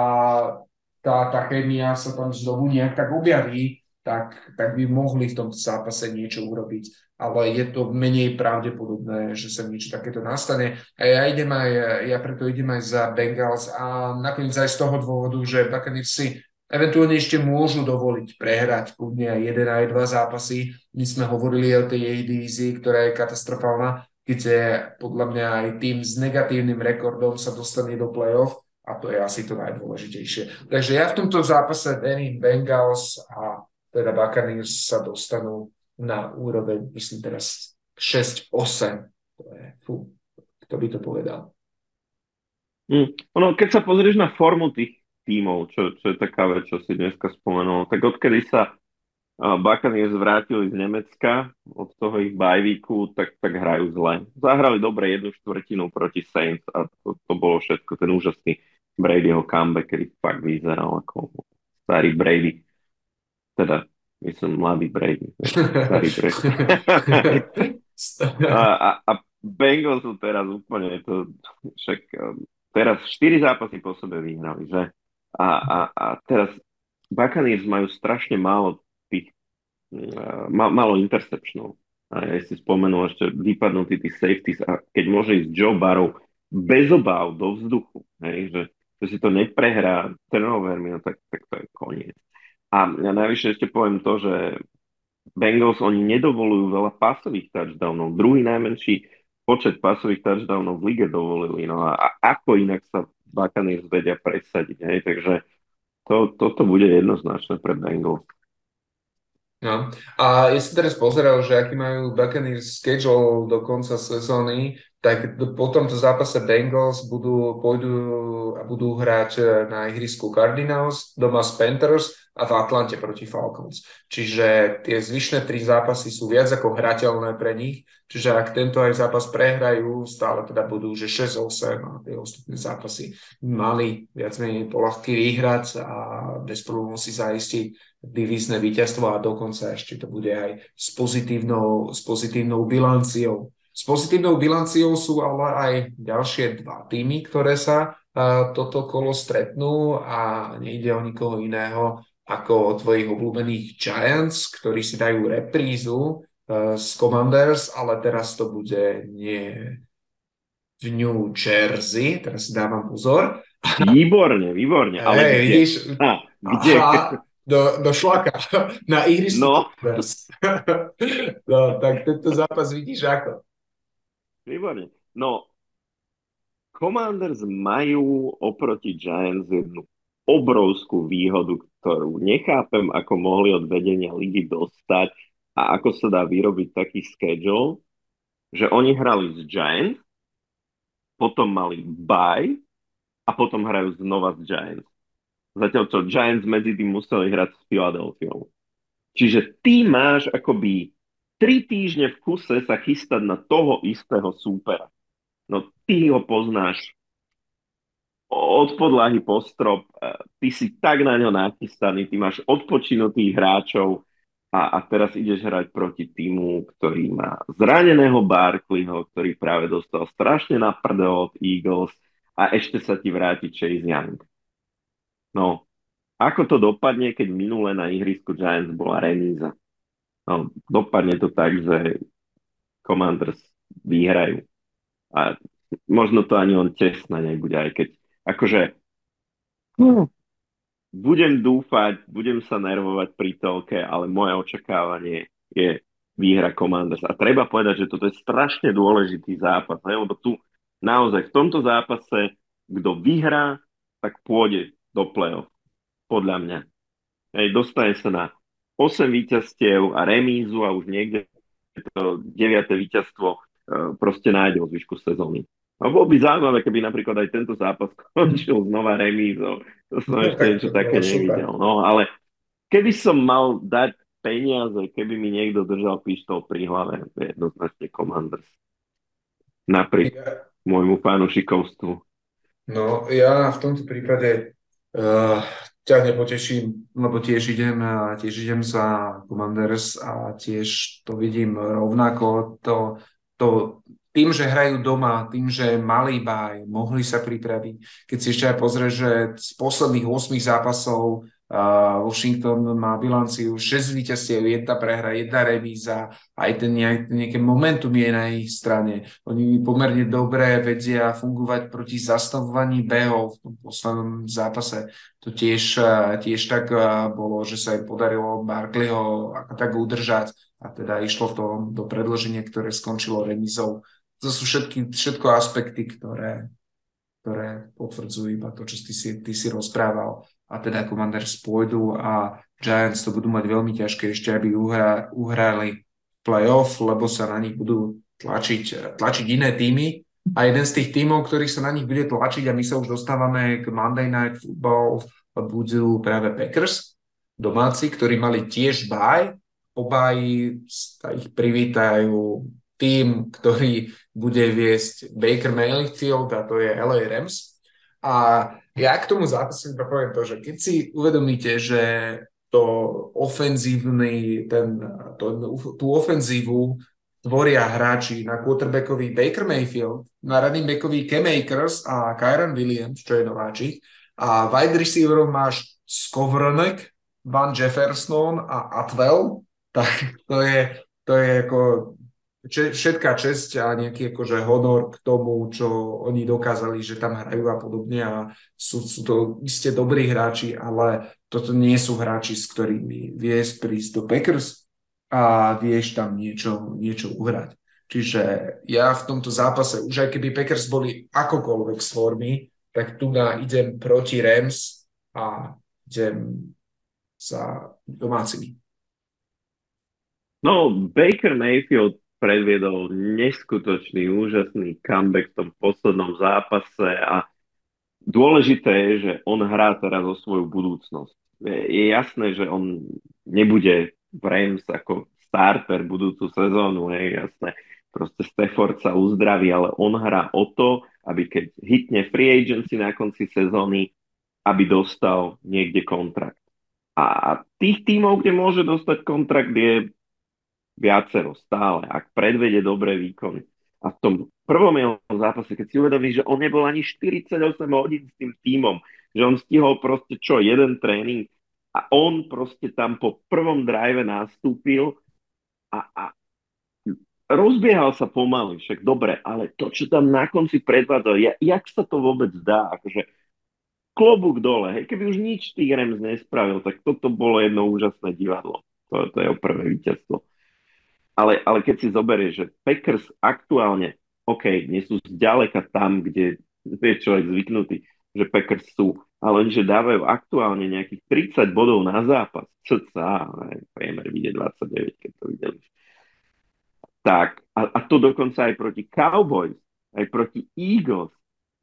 tá, tá chémia sa tam znovu nejak tak objaví, tak, tak by mohli v tomto zápase niečo urobiť. Ale je to menej pravdepodobné, že sa niečo takéto nastane. A ja idem aj, ja preto idem aj za Bengals a nakoniec aj z toho dôvodu, že Buccaneers si eventuálne ešte môžu dovoliť prehrať kľudne aj jeden aj dva zápasy. My sme hovorili o tej jej divízii, ktorá je katastrofálna, kde podľa mňa aj tým s negatívnym rekordom sa dostane do play-off a to je asi to najdôležitejšie. Takže ja v tomto zápase verím Bengals a teda Buccaneers sa dostanú na úroveň, myslím teraz šesť osem. To je, fú, kto by to povedal. Mm. Ono, keď sa pozrieš na formu tých tímov, čo, čo je taká vec, čo si dneska spomenul, tak odkedy sa uh, Buccaneers vrátili z Nemecka od toho ich bajvíku, tak, tak hrajú zle. Zahrali dobre jednu štvrtinu proti Saints a to, to bolo všetko, ten úžasný Bradyho comeback, ktorý fakt vyzeral ako starý Brady. Teda myslím, mladý Brady. Starý Brady. a, a, a Bengals sú teraz úplne to, však teraz štyri zápasy po sebe vyhrali, že? A, a, a teraz Buccaneers majú strašne málo tých, má, málo interceptionov. A ja si spomenul ešte vypadnutí tých safeties a keď môže ísť Joe Burrow bez obáv do vzduchu, hej, že, že si to neprehrá turnovermi, no tak, tak to je koniec. A ja najvyššie ešte poviem to, že Bengals oni nedovolujú veľa pasových touchdownov. Druhý najmenší počet pasových touchdownov v lige dovolili. No a, a ako inak sa Buccaneers vedia presadiť. Hej? Takže to, toto bude jednoznačné pre Bengals. No. A ja som teraz pozeral, že aký majú Buccaneers schedule do konca sezóny, tak po tomto zápase Bengals budú, pôjdu a budú hrať na ihrisku Cardinals, doma s Panthers a v Atlante proti Falcons. Čiže tie zvyšné tri zápasy sú viac ako hrateľné pre nich. Čiže ak tento aj zápas prehrajú, stále teda budú, že šesť osem a tie ostatné zápasy mali viac menej poľahky vyhrať a bez problémov si zaistiť divízne víťazstvo a dokonca ešte to bude aj s pozitívnou, s pozitívnou bilanciou. S pozitívnou bilanciou sú ale aj ďalšie dva týmy, ktoré sa uh, toto kolo stretnú a nejde o nikoho iného ako o tvojich obľúbených Giants, ktorí si dajú reprízu z Commanders, ale teraz to bude nie v New Jersey, teraz si dávam pozor. Výborne, výborne, ale Hej, kde? vidíš, A, kde? aha, do, do šlaka, na ihrisku No, Commanders. No, tak tento zápas vidíš ako. výborne. No, Commanders majú oproti Giants jednu obrovskú výhodu, ktorú nechápem, ako mohli od vedenia ligy dostať a ako sa dá vyrobiť taký schedule, že oni hrali s Giants, potom mali bye a potom hrajú znova s Giants. Zatiaľ čo Giants medzi tým museli hrať s Philadelphiou. Čiže ty máš akoby tri týždne v kuse sa chystať na toho istého súpera. No ty ho poznáš od podlahy po strop, e, ty si tak na ňo nachystaný, ty máš odpočinutých hráčov a, a teraz ideš hrať proti týmu, ktorý má zraneného Barkleyho, ktorý práve dostal strašne na prdel od Eagles a ešte sa ti vráti Chase Young. No, ako to dopadne, keď minule na ihrisku Giants bola remíza? No, dopadne to tak, že Commanders vyhrajú. A možno to ani on tesné nebude, aj keď akože hm, budem dúfať, budem sa nervovať pri telke, ale moje očakávanie je výhra Commanders. A treba povedať, že toto je strašne dôležitý zápas, ne? Lebo tu naozaj v tomto zápase, kto vyhrá, tak pôjde do play-off, podľa mňa. Hej, dostane sa na osem víťazstiev a remízu a už niekde to deviate víťazstvo e, proste nájde vo zvyšku sezóny. A bolo by zaujímavé, keby napríklad aj tento zápas skončil znova remízou. To som No, ešte tak niečo to také bolo super. nevidel. No, ale keby som mal dať peniaze, keby mi niekto držal pištol pri hlave, to je jednoznačne Commanders. Napriek Ja, môjmu fanúšikovstvu. no, ja v tomto prípade uh, ťa nepoteším, lebo tiež idem, uh, tiež idem za Commanders a tiež to vidím rovnako. To, to, tým, že hrajú doma, tým, že mali baj, mohli sa pripraviť. Keď si ešte aj pozrieš, že z posledných osem zápasov uh, Washington má bilanciu šesť víťazstiev, jedna prehra, jedna remíza, aj ten nejak, nejaké momentum je na ich strane. Oni pomerne dobre vedia fungovať proti zastavovaní behov v tom poslednom zápase. To tiež, eh, tiež tak eh, bolo, že sa im podarilo Barkleyho ako tak udržať a teda išlo to do predĺženia, ktoré skončilo remizou. To sú všetky, všetko aspekty, ktoré, ktoré potvrdzujú iba to, čo ty si, ty si rozprával. A teda Commanders pôjdu a Giants to budú mať veľmi ťažké ešte, aby uhra, uhrali playoff, lebo sa na nich budú tlačiť, tlačiť iné týmy. A jeden z tých týmov, ktorých sa na nich bude tlačiť, a my sa už dostávame k Monday Night Football, budú práve Packers, domáci, ktorí mali tiež bye. Po bye sa ich privítajú tým, ktorý bude viesť Baker Mayfield, a to je el ej Rams. A ja k tomu zápasu iba poviem to, že keď si uvedomíte, že to ofenzívny, ten, to, tú ofenzívu tvoria hráči na quarterbackový Baker Mayfield, na running backový Cam Akers a Kyron Williams, čo je nováčik, a wide receiverov máš Skowronek, Van Jefferson a Atwell, tak to je, to je ako všetká česť a nejaký akože honor k tomu, čo oni dokázali, že tam hrajú a podobne a sú, sú to iste dobrí hráči, ale toto nie sú hráči, s ktorými vieš prísť do Packers a vieš tam niečo, niečo uhrať. Čiže ja v tomto zápase, už aj keby Packers boli akokoľvek z formy, tak tu na idem proti Rams a idem za domácimi. No, Baker Mayfield predviedol neskutočný, úžasný comeback v tom poslednom zápase a dôležité je, že on hrá teraz o svoju budúcnosť. Je, je jasné, že on nebude v Rams ako starter budúcu sezónu, je jasné. Proste Stafford sa uzdraví, ale on hrá o to, aby keď hitne free agency na konci sezóny, aby dostal niekde kontrakt. A tých tímov, kde môže dostať kontrakt, je viacero stále, ak predvede dobré výkony. A v tom prvom jeho zápase, keď si uvedomí, že on nebol ani štyridsaťosem hodín s tým tímom, že on stihol proste čo, jeden tréning a on proste tam po prvom drive nastúpil a, a rozbiehal sa pomaly, však dobre, ale to, čo tam na konci predvádzal, ja, jak sa to vôbec dá, akože klobúk dole, hej, keby už nič tých Rams nespravil, tak toto bolo jedno úžasné divadlo. To, to je o prvé víťazstvo. Ale, ale keď si zoberieš, že Packers aktuálne, OK, nie sú zďaleka tam, kde je človek zvyknutý, že Packers sú, ale oni, že dávajú aktuálne nejakých tridsať bodov na zápas, cca, ne, priemer vyjde dvadsaťdeväť, keď to videli. Tak, a, a to dokonca aj proti Cowboys, aj proti Eagles.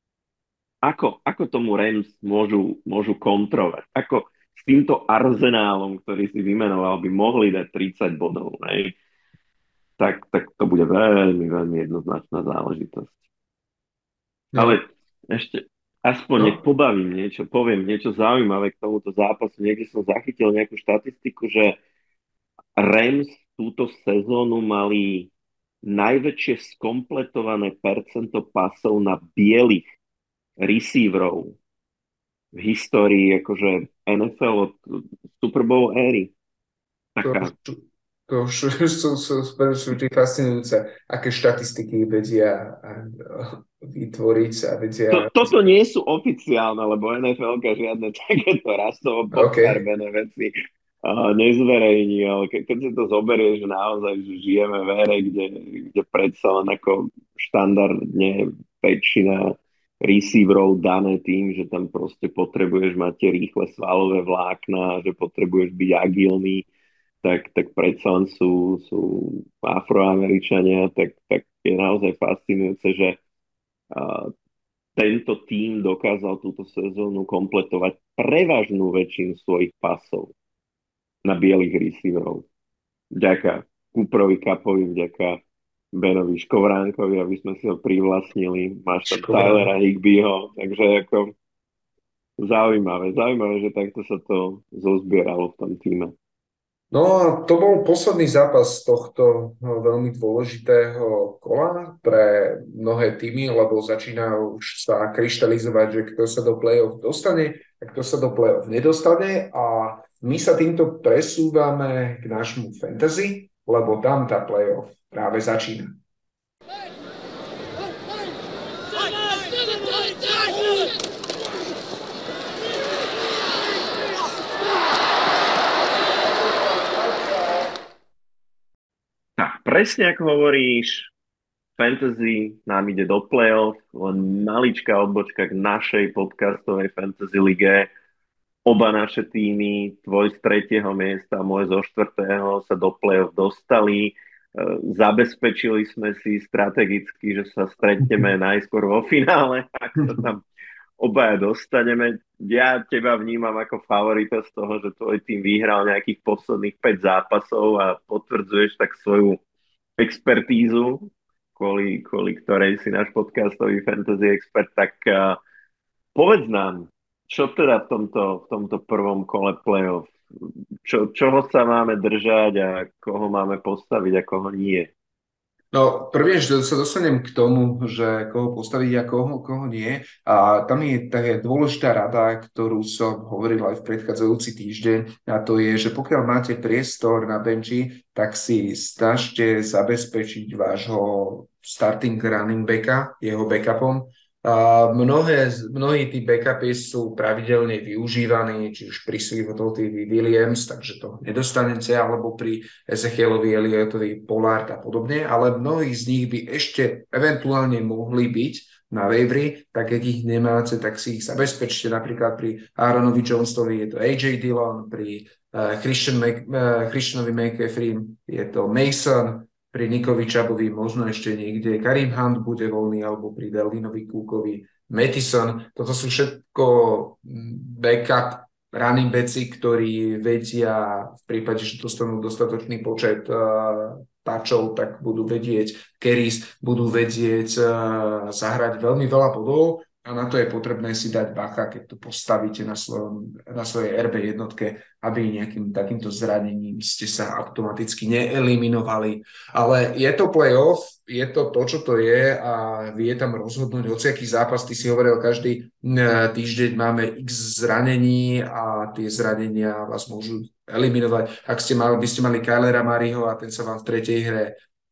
Ako, ako tomu Rams môžu, môžu kontrovať? Ako s týmto arzenálom, ktorý si vymenoval, by mohli dať tridsať bodov, ne? Tak, tak to bude veľmi, veľmi jednoznačná záležitosť. No, Ale ešte, aspoň nech no, pobavím niečo, poviem niečo zaujímavé k tomuto zápasu. Niekde som zachytil nejakú štatistiku, že Rams túto sezónu mali najväčšie skompletované percento pasov na bielých receiverov v histórii akože en ef el od Super Bowl éry. to, Taká. to už sú, sú, sú, sú vždy fascinujúce, aké štatistiky vedia vytvoriť a vedia... To, toto nie sú oficiálne, lebo en ef el žiadne takéto rastovo OK. podfarbené veci uh, nezverejní, ale ke, keď si to zoberieš, že naozaj že žijeme v ére, kde, kde predsa len ako štandardne väčšina receiverov dané tým, že tam proste potrebuješ mať tie rýchle svalové vlákna, že potrebuješ byť agilný, tak, tak predsa len sú, sú afroameričania, tak, tak je naozaj fascinujúce, že uh, tento tím dokázal túto sezónu kompletovať prevažnú väčšinu svojich pasov na bielých receiverov. Vďaka Cooperovi Cupovi, vďaka Benovi Škovránkovi, aby sme si ho privlastnili. Máš tam Škoda. Tylera Higbyho, takže ako zaujímavé, zaujímavé, že takto sa to zozbieralo v tom týme. No a to bol posledný zápas tohto no, veľmi dôležitého kola pre mnohé týmy, lebo začína už sa kryštalizovať, že kto sa do play-off dostane a kto sa do play-off nedostane a my sa týmto presúvame k nášmu fantasy, lebo tam tá play-off práve začína. Tak, presne ako hovoríš, fantasy nám ide do play-off, len maličká odbočka k našej podcastovej fantasy lige. Oba naše týmy, tvoj z tretieho miesta, môj zo štvrtého, sa do play-off dostali. E, Zabezpečili sme si strategicky, že sa stretneme najskôr vo finále, ak sa tam obaja dostaneme. Ja teba vnímam ako favorita z toho, že tvoj tým vyhral nejakých posledných päť zápasov a potvrdzuješ tak svoju expertízu, kvôli, kvôli ktorej si náš podcastový fantasy expert, tak uh, povedz nám, čo teda v tomto, v tomto prvom kole playoff? Čo, čoho sa máme držať a koho máme postaviť a koho nie? No, prvne, že sa dostanem k tomu, že koho postaviť a koho, koho nie. A tam je taká dôležitá rada, ktorú som hovoril aj v predchádzajúci týždeň, a to je, že pokiaľ máte priestor na benči, tak si snažte zabezpečiť vášho starting running backa, jeho backupom. A mnohé, mnohí tí backupy sú pravidelne využívaní, či už pri Swiftoltovi Williams, takže to nedostanete, alebo pri Ezechielovi Elliotovi Pollard a podobne, ale mnohí z nich by ešte eventuálne mohli byť na waiveri, tak keď ich nemáte, tak si ich zabezpečte. Napríklad pri Aaronovi Jonesovi je to á jé Dillon, pri uh, Christian Mac, uh, Christianovi McCaffrey je to Mason, pri Nikovi Chubovi možno ešte niekde Kareem Hunt bude voľný, alebo pri Delvinovi Cookovi Mattison. Toto sú všetko backup running backi, ktorí vedia v prípade, že dostanú dostatočný počet uh, touchov, tak budú vedieť carries, budú vedieť uh, zahrať veľmi veľa bodov a na to je potrebné si dať bacha, keď to postavíte na, svojom, na svojej er bé jednotke, aby nejakým takýmto zranením ste sa automaticky neeliminovali. Ale je to playoff, je to to, čo to je a vie tam rozhodnúť hociaký zápas. Ty si hovoril, každý týždeň máme x zranení a tie zranenia vás môžu eliminovať. Ak ste mali, by ste mali Kylera Mariho a ten sa vám v tretej hre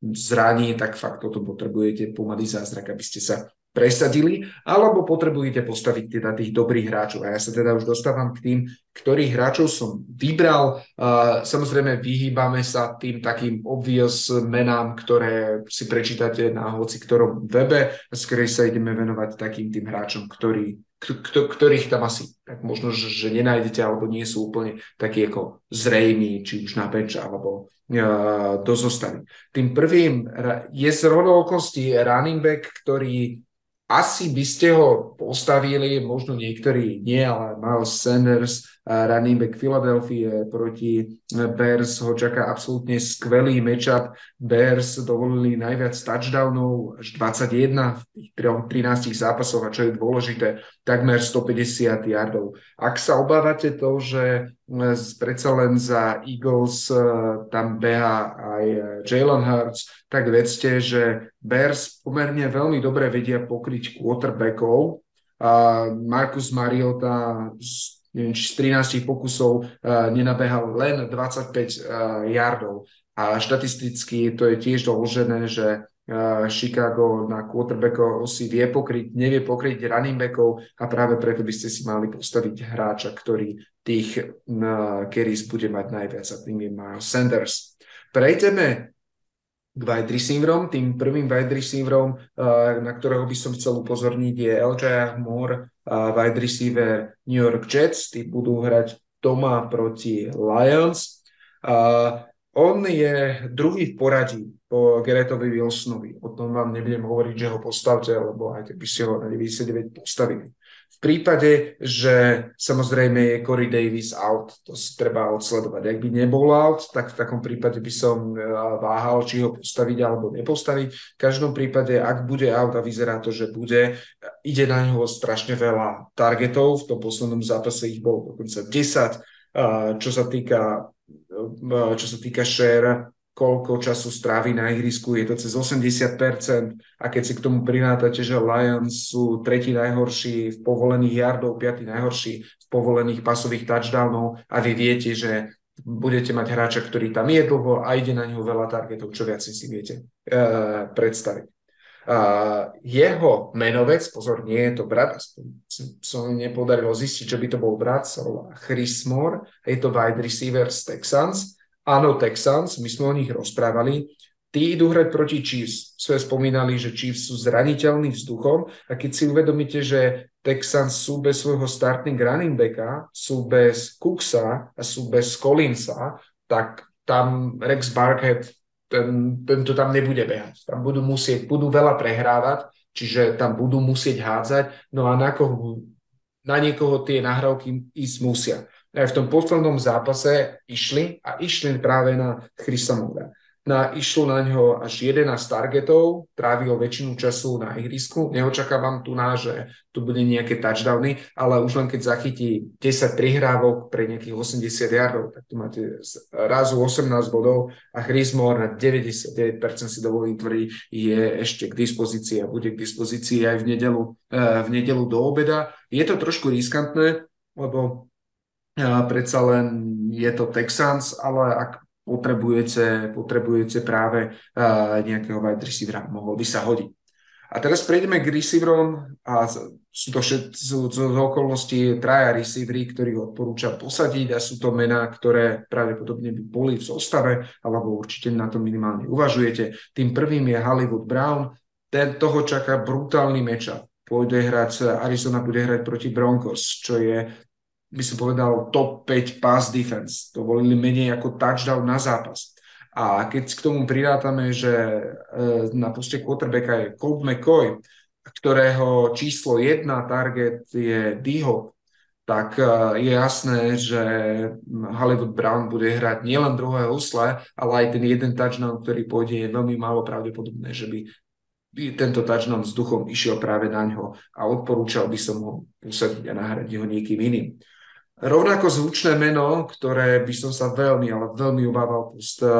zraní, tak fakt toto potrebujete pomalý zázrak, aby ste sa presadili, alebo potrebujete postaviť teda tých dobrých hráčov. A ja sa teda už dostávam k tým, ktorých hráčov som vybral. Uh, samozrejme, vyhýbame sa tým takým obvious menám, ktoré si prečítate na hoci ktorom webe, a skôr sa ideme venovať takým tým hráčom, ktorí, ktorých tam asi tak možno, že, že nenájdete, alebo nie sú úplne takí ako zrejmí, či už na bench, alebo uh, do zostavy. Tým prvým je z rodou okolností running back, ktorý asi by ste ho postavili, možno niektorí nie, ale Miles Sanders, running back Philadelphia proti Bears ho čaká absolútne skvelý matchup. Bears dovolili najviac touchdownov, až dvadsaťjeden v tých trinástich zápasoch, a čo je dôležité, takmer stopäťdesiat yardov. Ak sa obávate to, že predsa len za Eagles tam beha aj Jalen Hurts, tak vedzte, že Bears pomerne veľmi dobre vedia pokryť quarterbackov. Marcus Mariota z, neviem, či z trinástich pokusov nenabehal len dvadsaťpäť yardov. A štatisticky to je tiež doložené, že Chicago na quarterbackov si vie pokryť, nevie pokryť running backov, a práve preto by ste si mali postaviť hráča, ktorý tých carries bude mať najviac, a tým je Miles Sanders. Prejdeme k wide receiverom. Tým prvým wide receiverom, na ktorého by som chcel upozorniť, je Elijah Moore, wide receiver New York Jets. Tí budú hrať doma proti Lions. On je druhý v poradí po Garrettovi Wilsonovi. O tom vám nebudem hovoriť, že ho postavte, lebo aj keby ste ho na deväťdesiatdeväť postavili. V prípade, že samozrejme je Corey Davis out, to si treba odsledovať. Ak by nebol out, tak v takom prípade by som váhal, či ho postaviť alebo nepostaviť. V každom prípade, ak bude out, a vyzerá to, že bude, ide na ňoho strašne veľa targetov. V tom poslednom zápase ich bolo dokonca desať. Čo sa týka čo sa týka share, koľko času strávi na ihrisku, je to cez osemdesiat percent, a keď si k tomu prinátate, že Lions sú tretí najhorší v povolených yardov, piatý najhorší v povolených pasových touchdownov, a vy viete, že budete mať hráča, ktorý tam je dlho a ide na ňo veľa targetov, čo viac si viete uh, predstaviť. Uh, jeho menovec, pozor, nie je to brat, som nepodarilo zistiť, že by to bol brat, sa volá Chris Moore, je to wide receiver z Texans. Áno, Texans, my sme o nich rozprávali. Tí idú hrať proti Chiefs. Sme spomínali, že Chiefs sú zraniteľní vzduchom, a keď si uvedomíte, že Texans sú bez svojho starting running backa, sú bez Cooksa a sú bez Collinsa, tak tam Rex Burkhead ten, ten to tam nebude behať. Tam budú musieť, budú veľa prehrávať, čiže tam budú musieť hádzať, no a na koho, na niekoho tie nahrávky ísť musia. Aj v tom poslednom zápase išli a išli práve na Chrisa Moora. Na, išlo na ňo až jedenásť targetov, trávil väčšinu času na ihrisku. Neočakávam tu na, že tu bude nejaké touchdowny, ale už len keď zachytí desať prihrávok pre nejakých osemdesiat yardov, tak tu máte razu osemnásť bodov, a Chris Moore na deväťdesiatdeväť percent si dovolím tvrdiť, je ešte k dispozícii a bude k dispozícii aj v nedelu, v nedelu do obeda. Je to trošku riskantné, lebo predsa len je to Texans, ale ak potrebujete, potrebujete práve uh, nejakého wide receivera, mohol by sa hodiť. A teraz prejdeme k receiverom, a sú to všetci z okolností traja receivery, ktorých odporúča posadiť, a sú to mená, ktoré pravdepodobne by boli v zostave, alebo určite na to minimálne uvažujete. Tým prvým je Hollywood Brown, ten toho čaká brutálny matchup. Pôjde hrať, Arizona bude hrať proti Broncos, čo je, by som povedal, top päť pass defense. To volili menej ako touchdown na zápas. A keď k tomu prirátame, že na poste quarterbacka je Colt McCoy, ktorého číslo jedna target je D-Hop, tak je jasné, že Hollywood Brown bude hrať nielen druhé husle, ale aj ten jeden touchdown, ktorý pôjde, je veľmi málo pravdepodobné, že by tento touchdown vzduchom išiel práve na ňo, a odporúčal by som ho usadiť a nahradiť ho niekým iným. Rovnako zvučné meno, ktoré by som sa veľmi, ale veľmi obával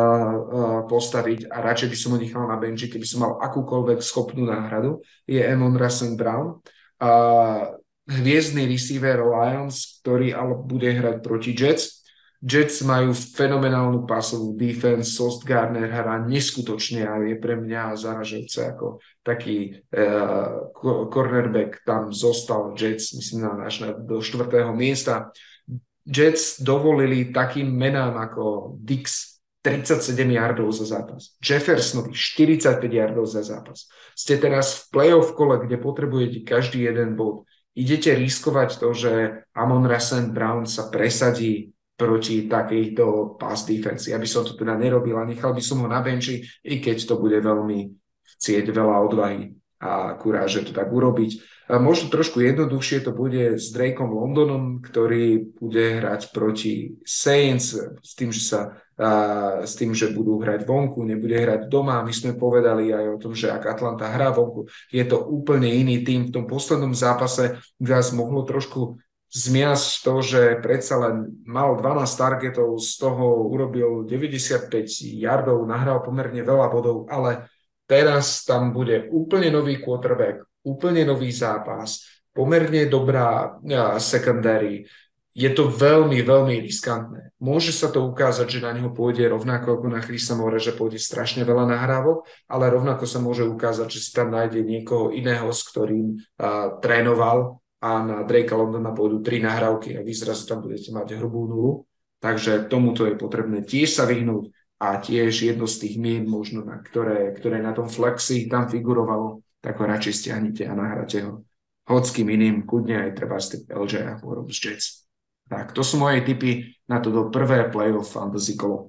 postaviť, a radšej by som ho nechal na benči, keby som mal akúkoľvek schopnú náhradu, je Amon-Ra Saint Brown. Hviezdny receiver Lions, ktorý ale bude hrať proti Jets. Jets majú fenomenálnu pasovú defense, Sauce Gardner hrá neskutočne a je pre mňa zaražujúce ako taký uh, cornerback tam zostal Jets, myslím, na, až na, do štvrtého miesta. Jets dovolili takým menám ako Dix tridsaťsedem yardov za zápas, Jeffersonovi štyridsaťpäť yardov za zápas. Ste teraz v playoff kole, kde potrebujete každý jeden bod. Idete riskovať to, že Amon-Ra Saint Brown sa presadí proti takejto pass defense. Ja by som to teda nerobil a nechal by som ho na benči, i keď to bude veľmi chcieť veľa odvahy a kuráže to tak urobiť. A možno trošku jednoduchšie to bude s Drakeom Londonom, ktorý bude hrať proti Saints s tým, že sa a s tým, že budú hrať vonku, nebude hrať doma. My sme povedali aj o tom, že ak Atlanta hrá vonku, je to úplne iný tým. V tom poslednom zápase vás mohlo trošku zmiasť to, že predsa len mal dvanásť targetov, z toho urobil deväťdesiatpäť yardov, nahral pomerne veľa bodov, ale teraz tam bude úplne nový quarterback, úplne nový zápas, pomerne dobrá secondary. Je to veľmi, veľmi riskantné. Môže sa to ukázať, že na neho pôjde rovnako ako na Chrisa Moore, že pôjde strašne veľa nahrávok, ale rovnako sa môže ukázať, že si tam nájde niekoho iného, s ktorým uh, trénoval a na Drakea Londona pôjdu tri nahrávky a vy zrazu tam budete mať hrubú nulu. Takže tomuto je potrebné tiež sa vyhnúť a tiež jedno z tých mien možno, na ktoré, ktoré na tom flexi tam figurovalo, tak ho radšej stiahnite a nahráte ho hockým iným, kľudne aj treba z el džej a Forum z Jets. Tak, to sú moje tipy na toto prvé playoff fantasy kolo.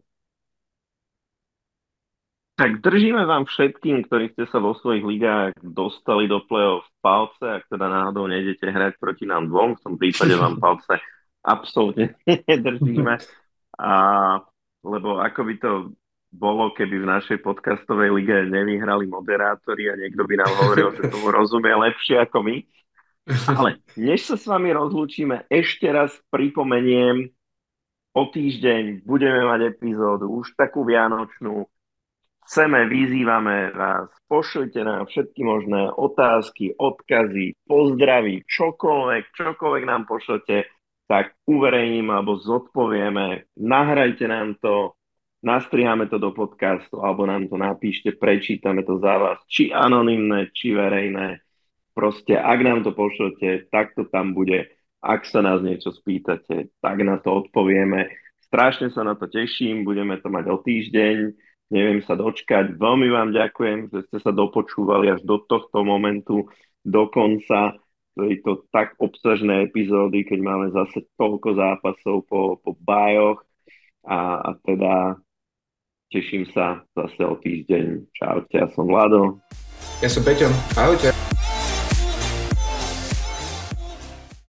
Tak držíme vám všetkým, ktorí ste sa vo svojich ligách dostali do play-off palce, ak teda náhodou nejdete hrať proti nám dvom, v tom prípade vám palce absolútne nedržíme. A, lebo ako by to bolo, keby v našej podcastovej lige nevyhrali moderátori a niekto by nám hovoril, že tomu rozumie lepšie ako my. Ale než sa s vami rozlúčime, ešte raz pripomeniem, o týždeň budeme mať epizódu, už takú vianočnú. Chceme, vyzývame vás, pošlite nám všetky možné otázky, odkazy, pozdraví, čokoľvek, čokoľvek nám pošlete, tak uverejníme alebo zodpovieme, nahrajte nám to, nastriháme to do podcastu alebo nám to napíšte, prečítame to za vás, či anonymné, či verejné. Proste, ak nám to pošlete, tak to tam bude. Ak sa nás niečo spýtate, tak na to odpovieme. Strašne sa na to teším, budeme to mať o týždeň. Neviem sa dočkať. Veľmi vám ďakujem, že ste sa dopočúvali až do tohto momentu, do konca tejto tak obsažné epizódy, keď máme zase toľko zápasov po, po bájoch. A, a teda teším sa zase o týždeň. Čaute, ja som Vlado. Ja som Peťo. Ahojte.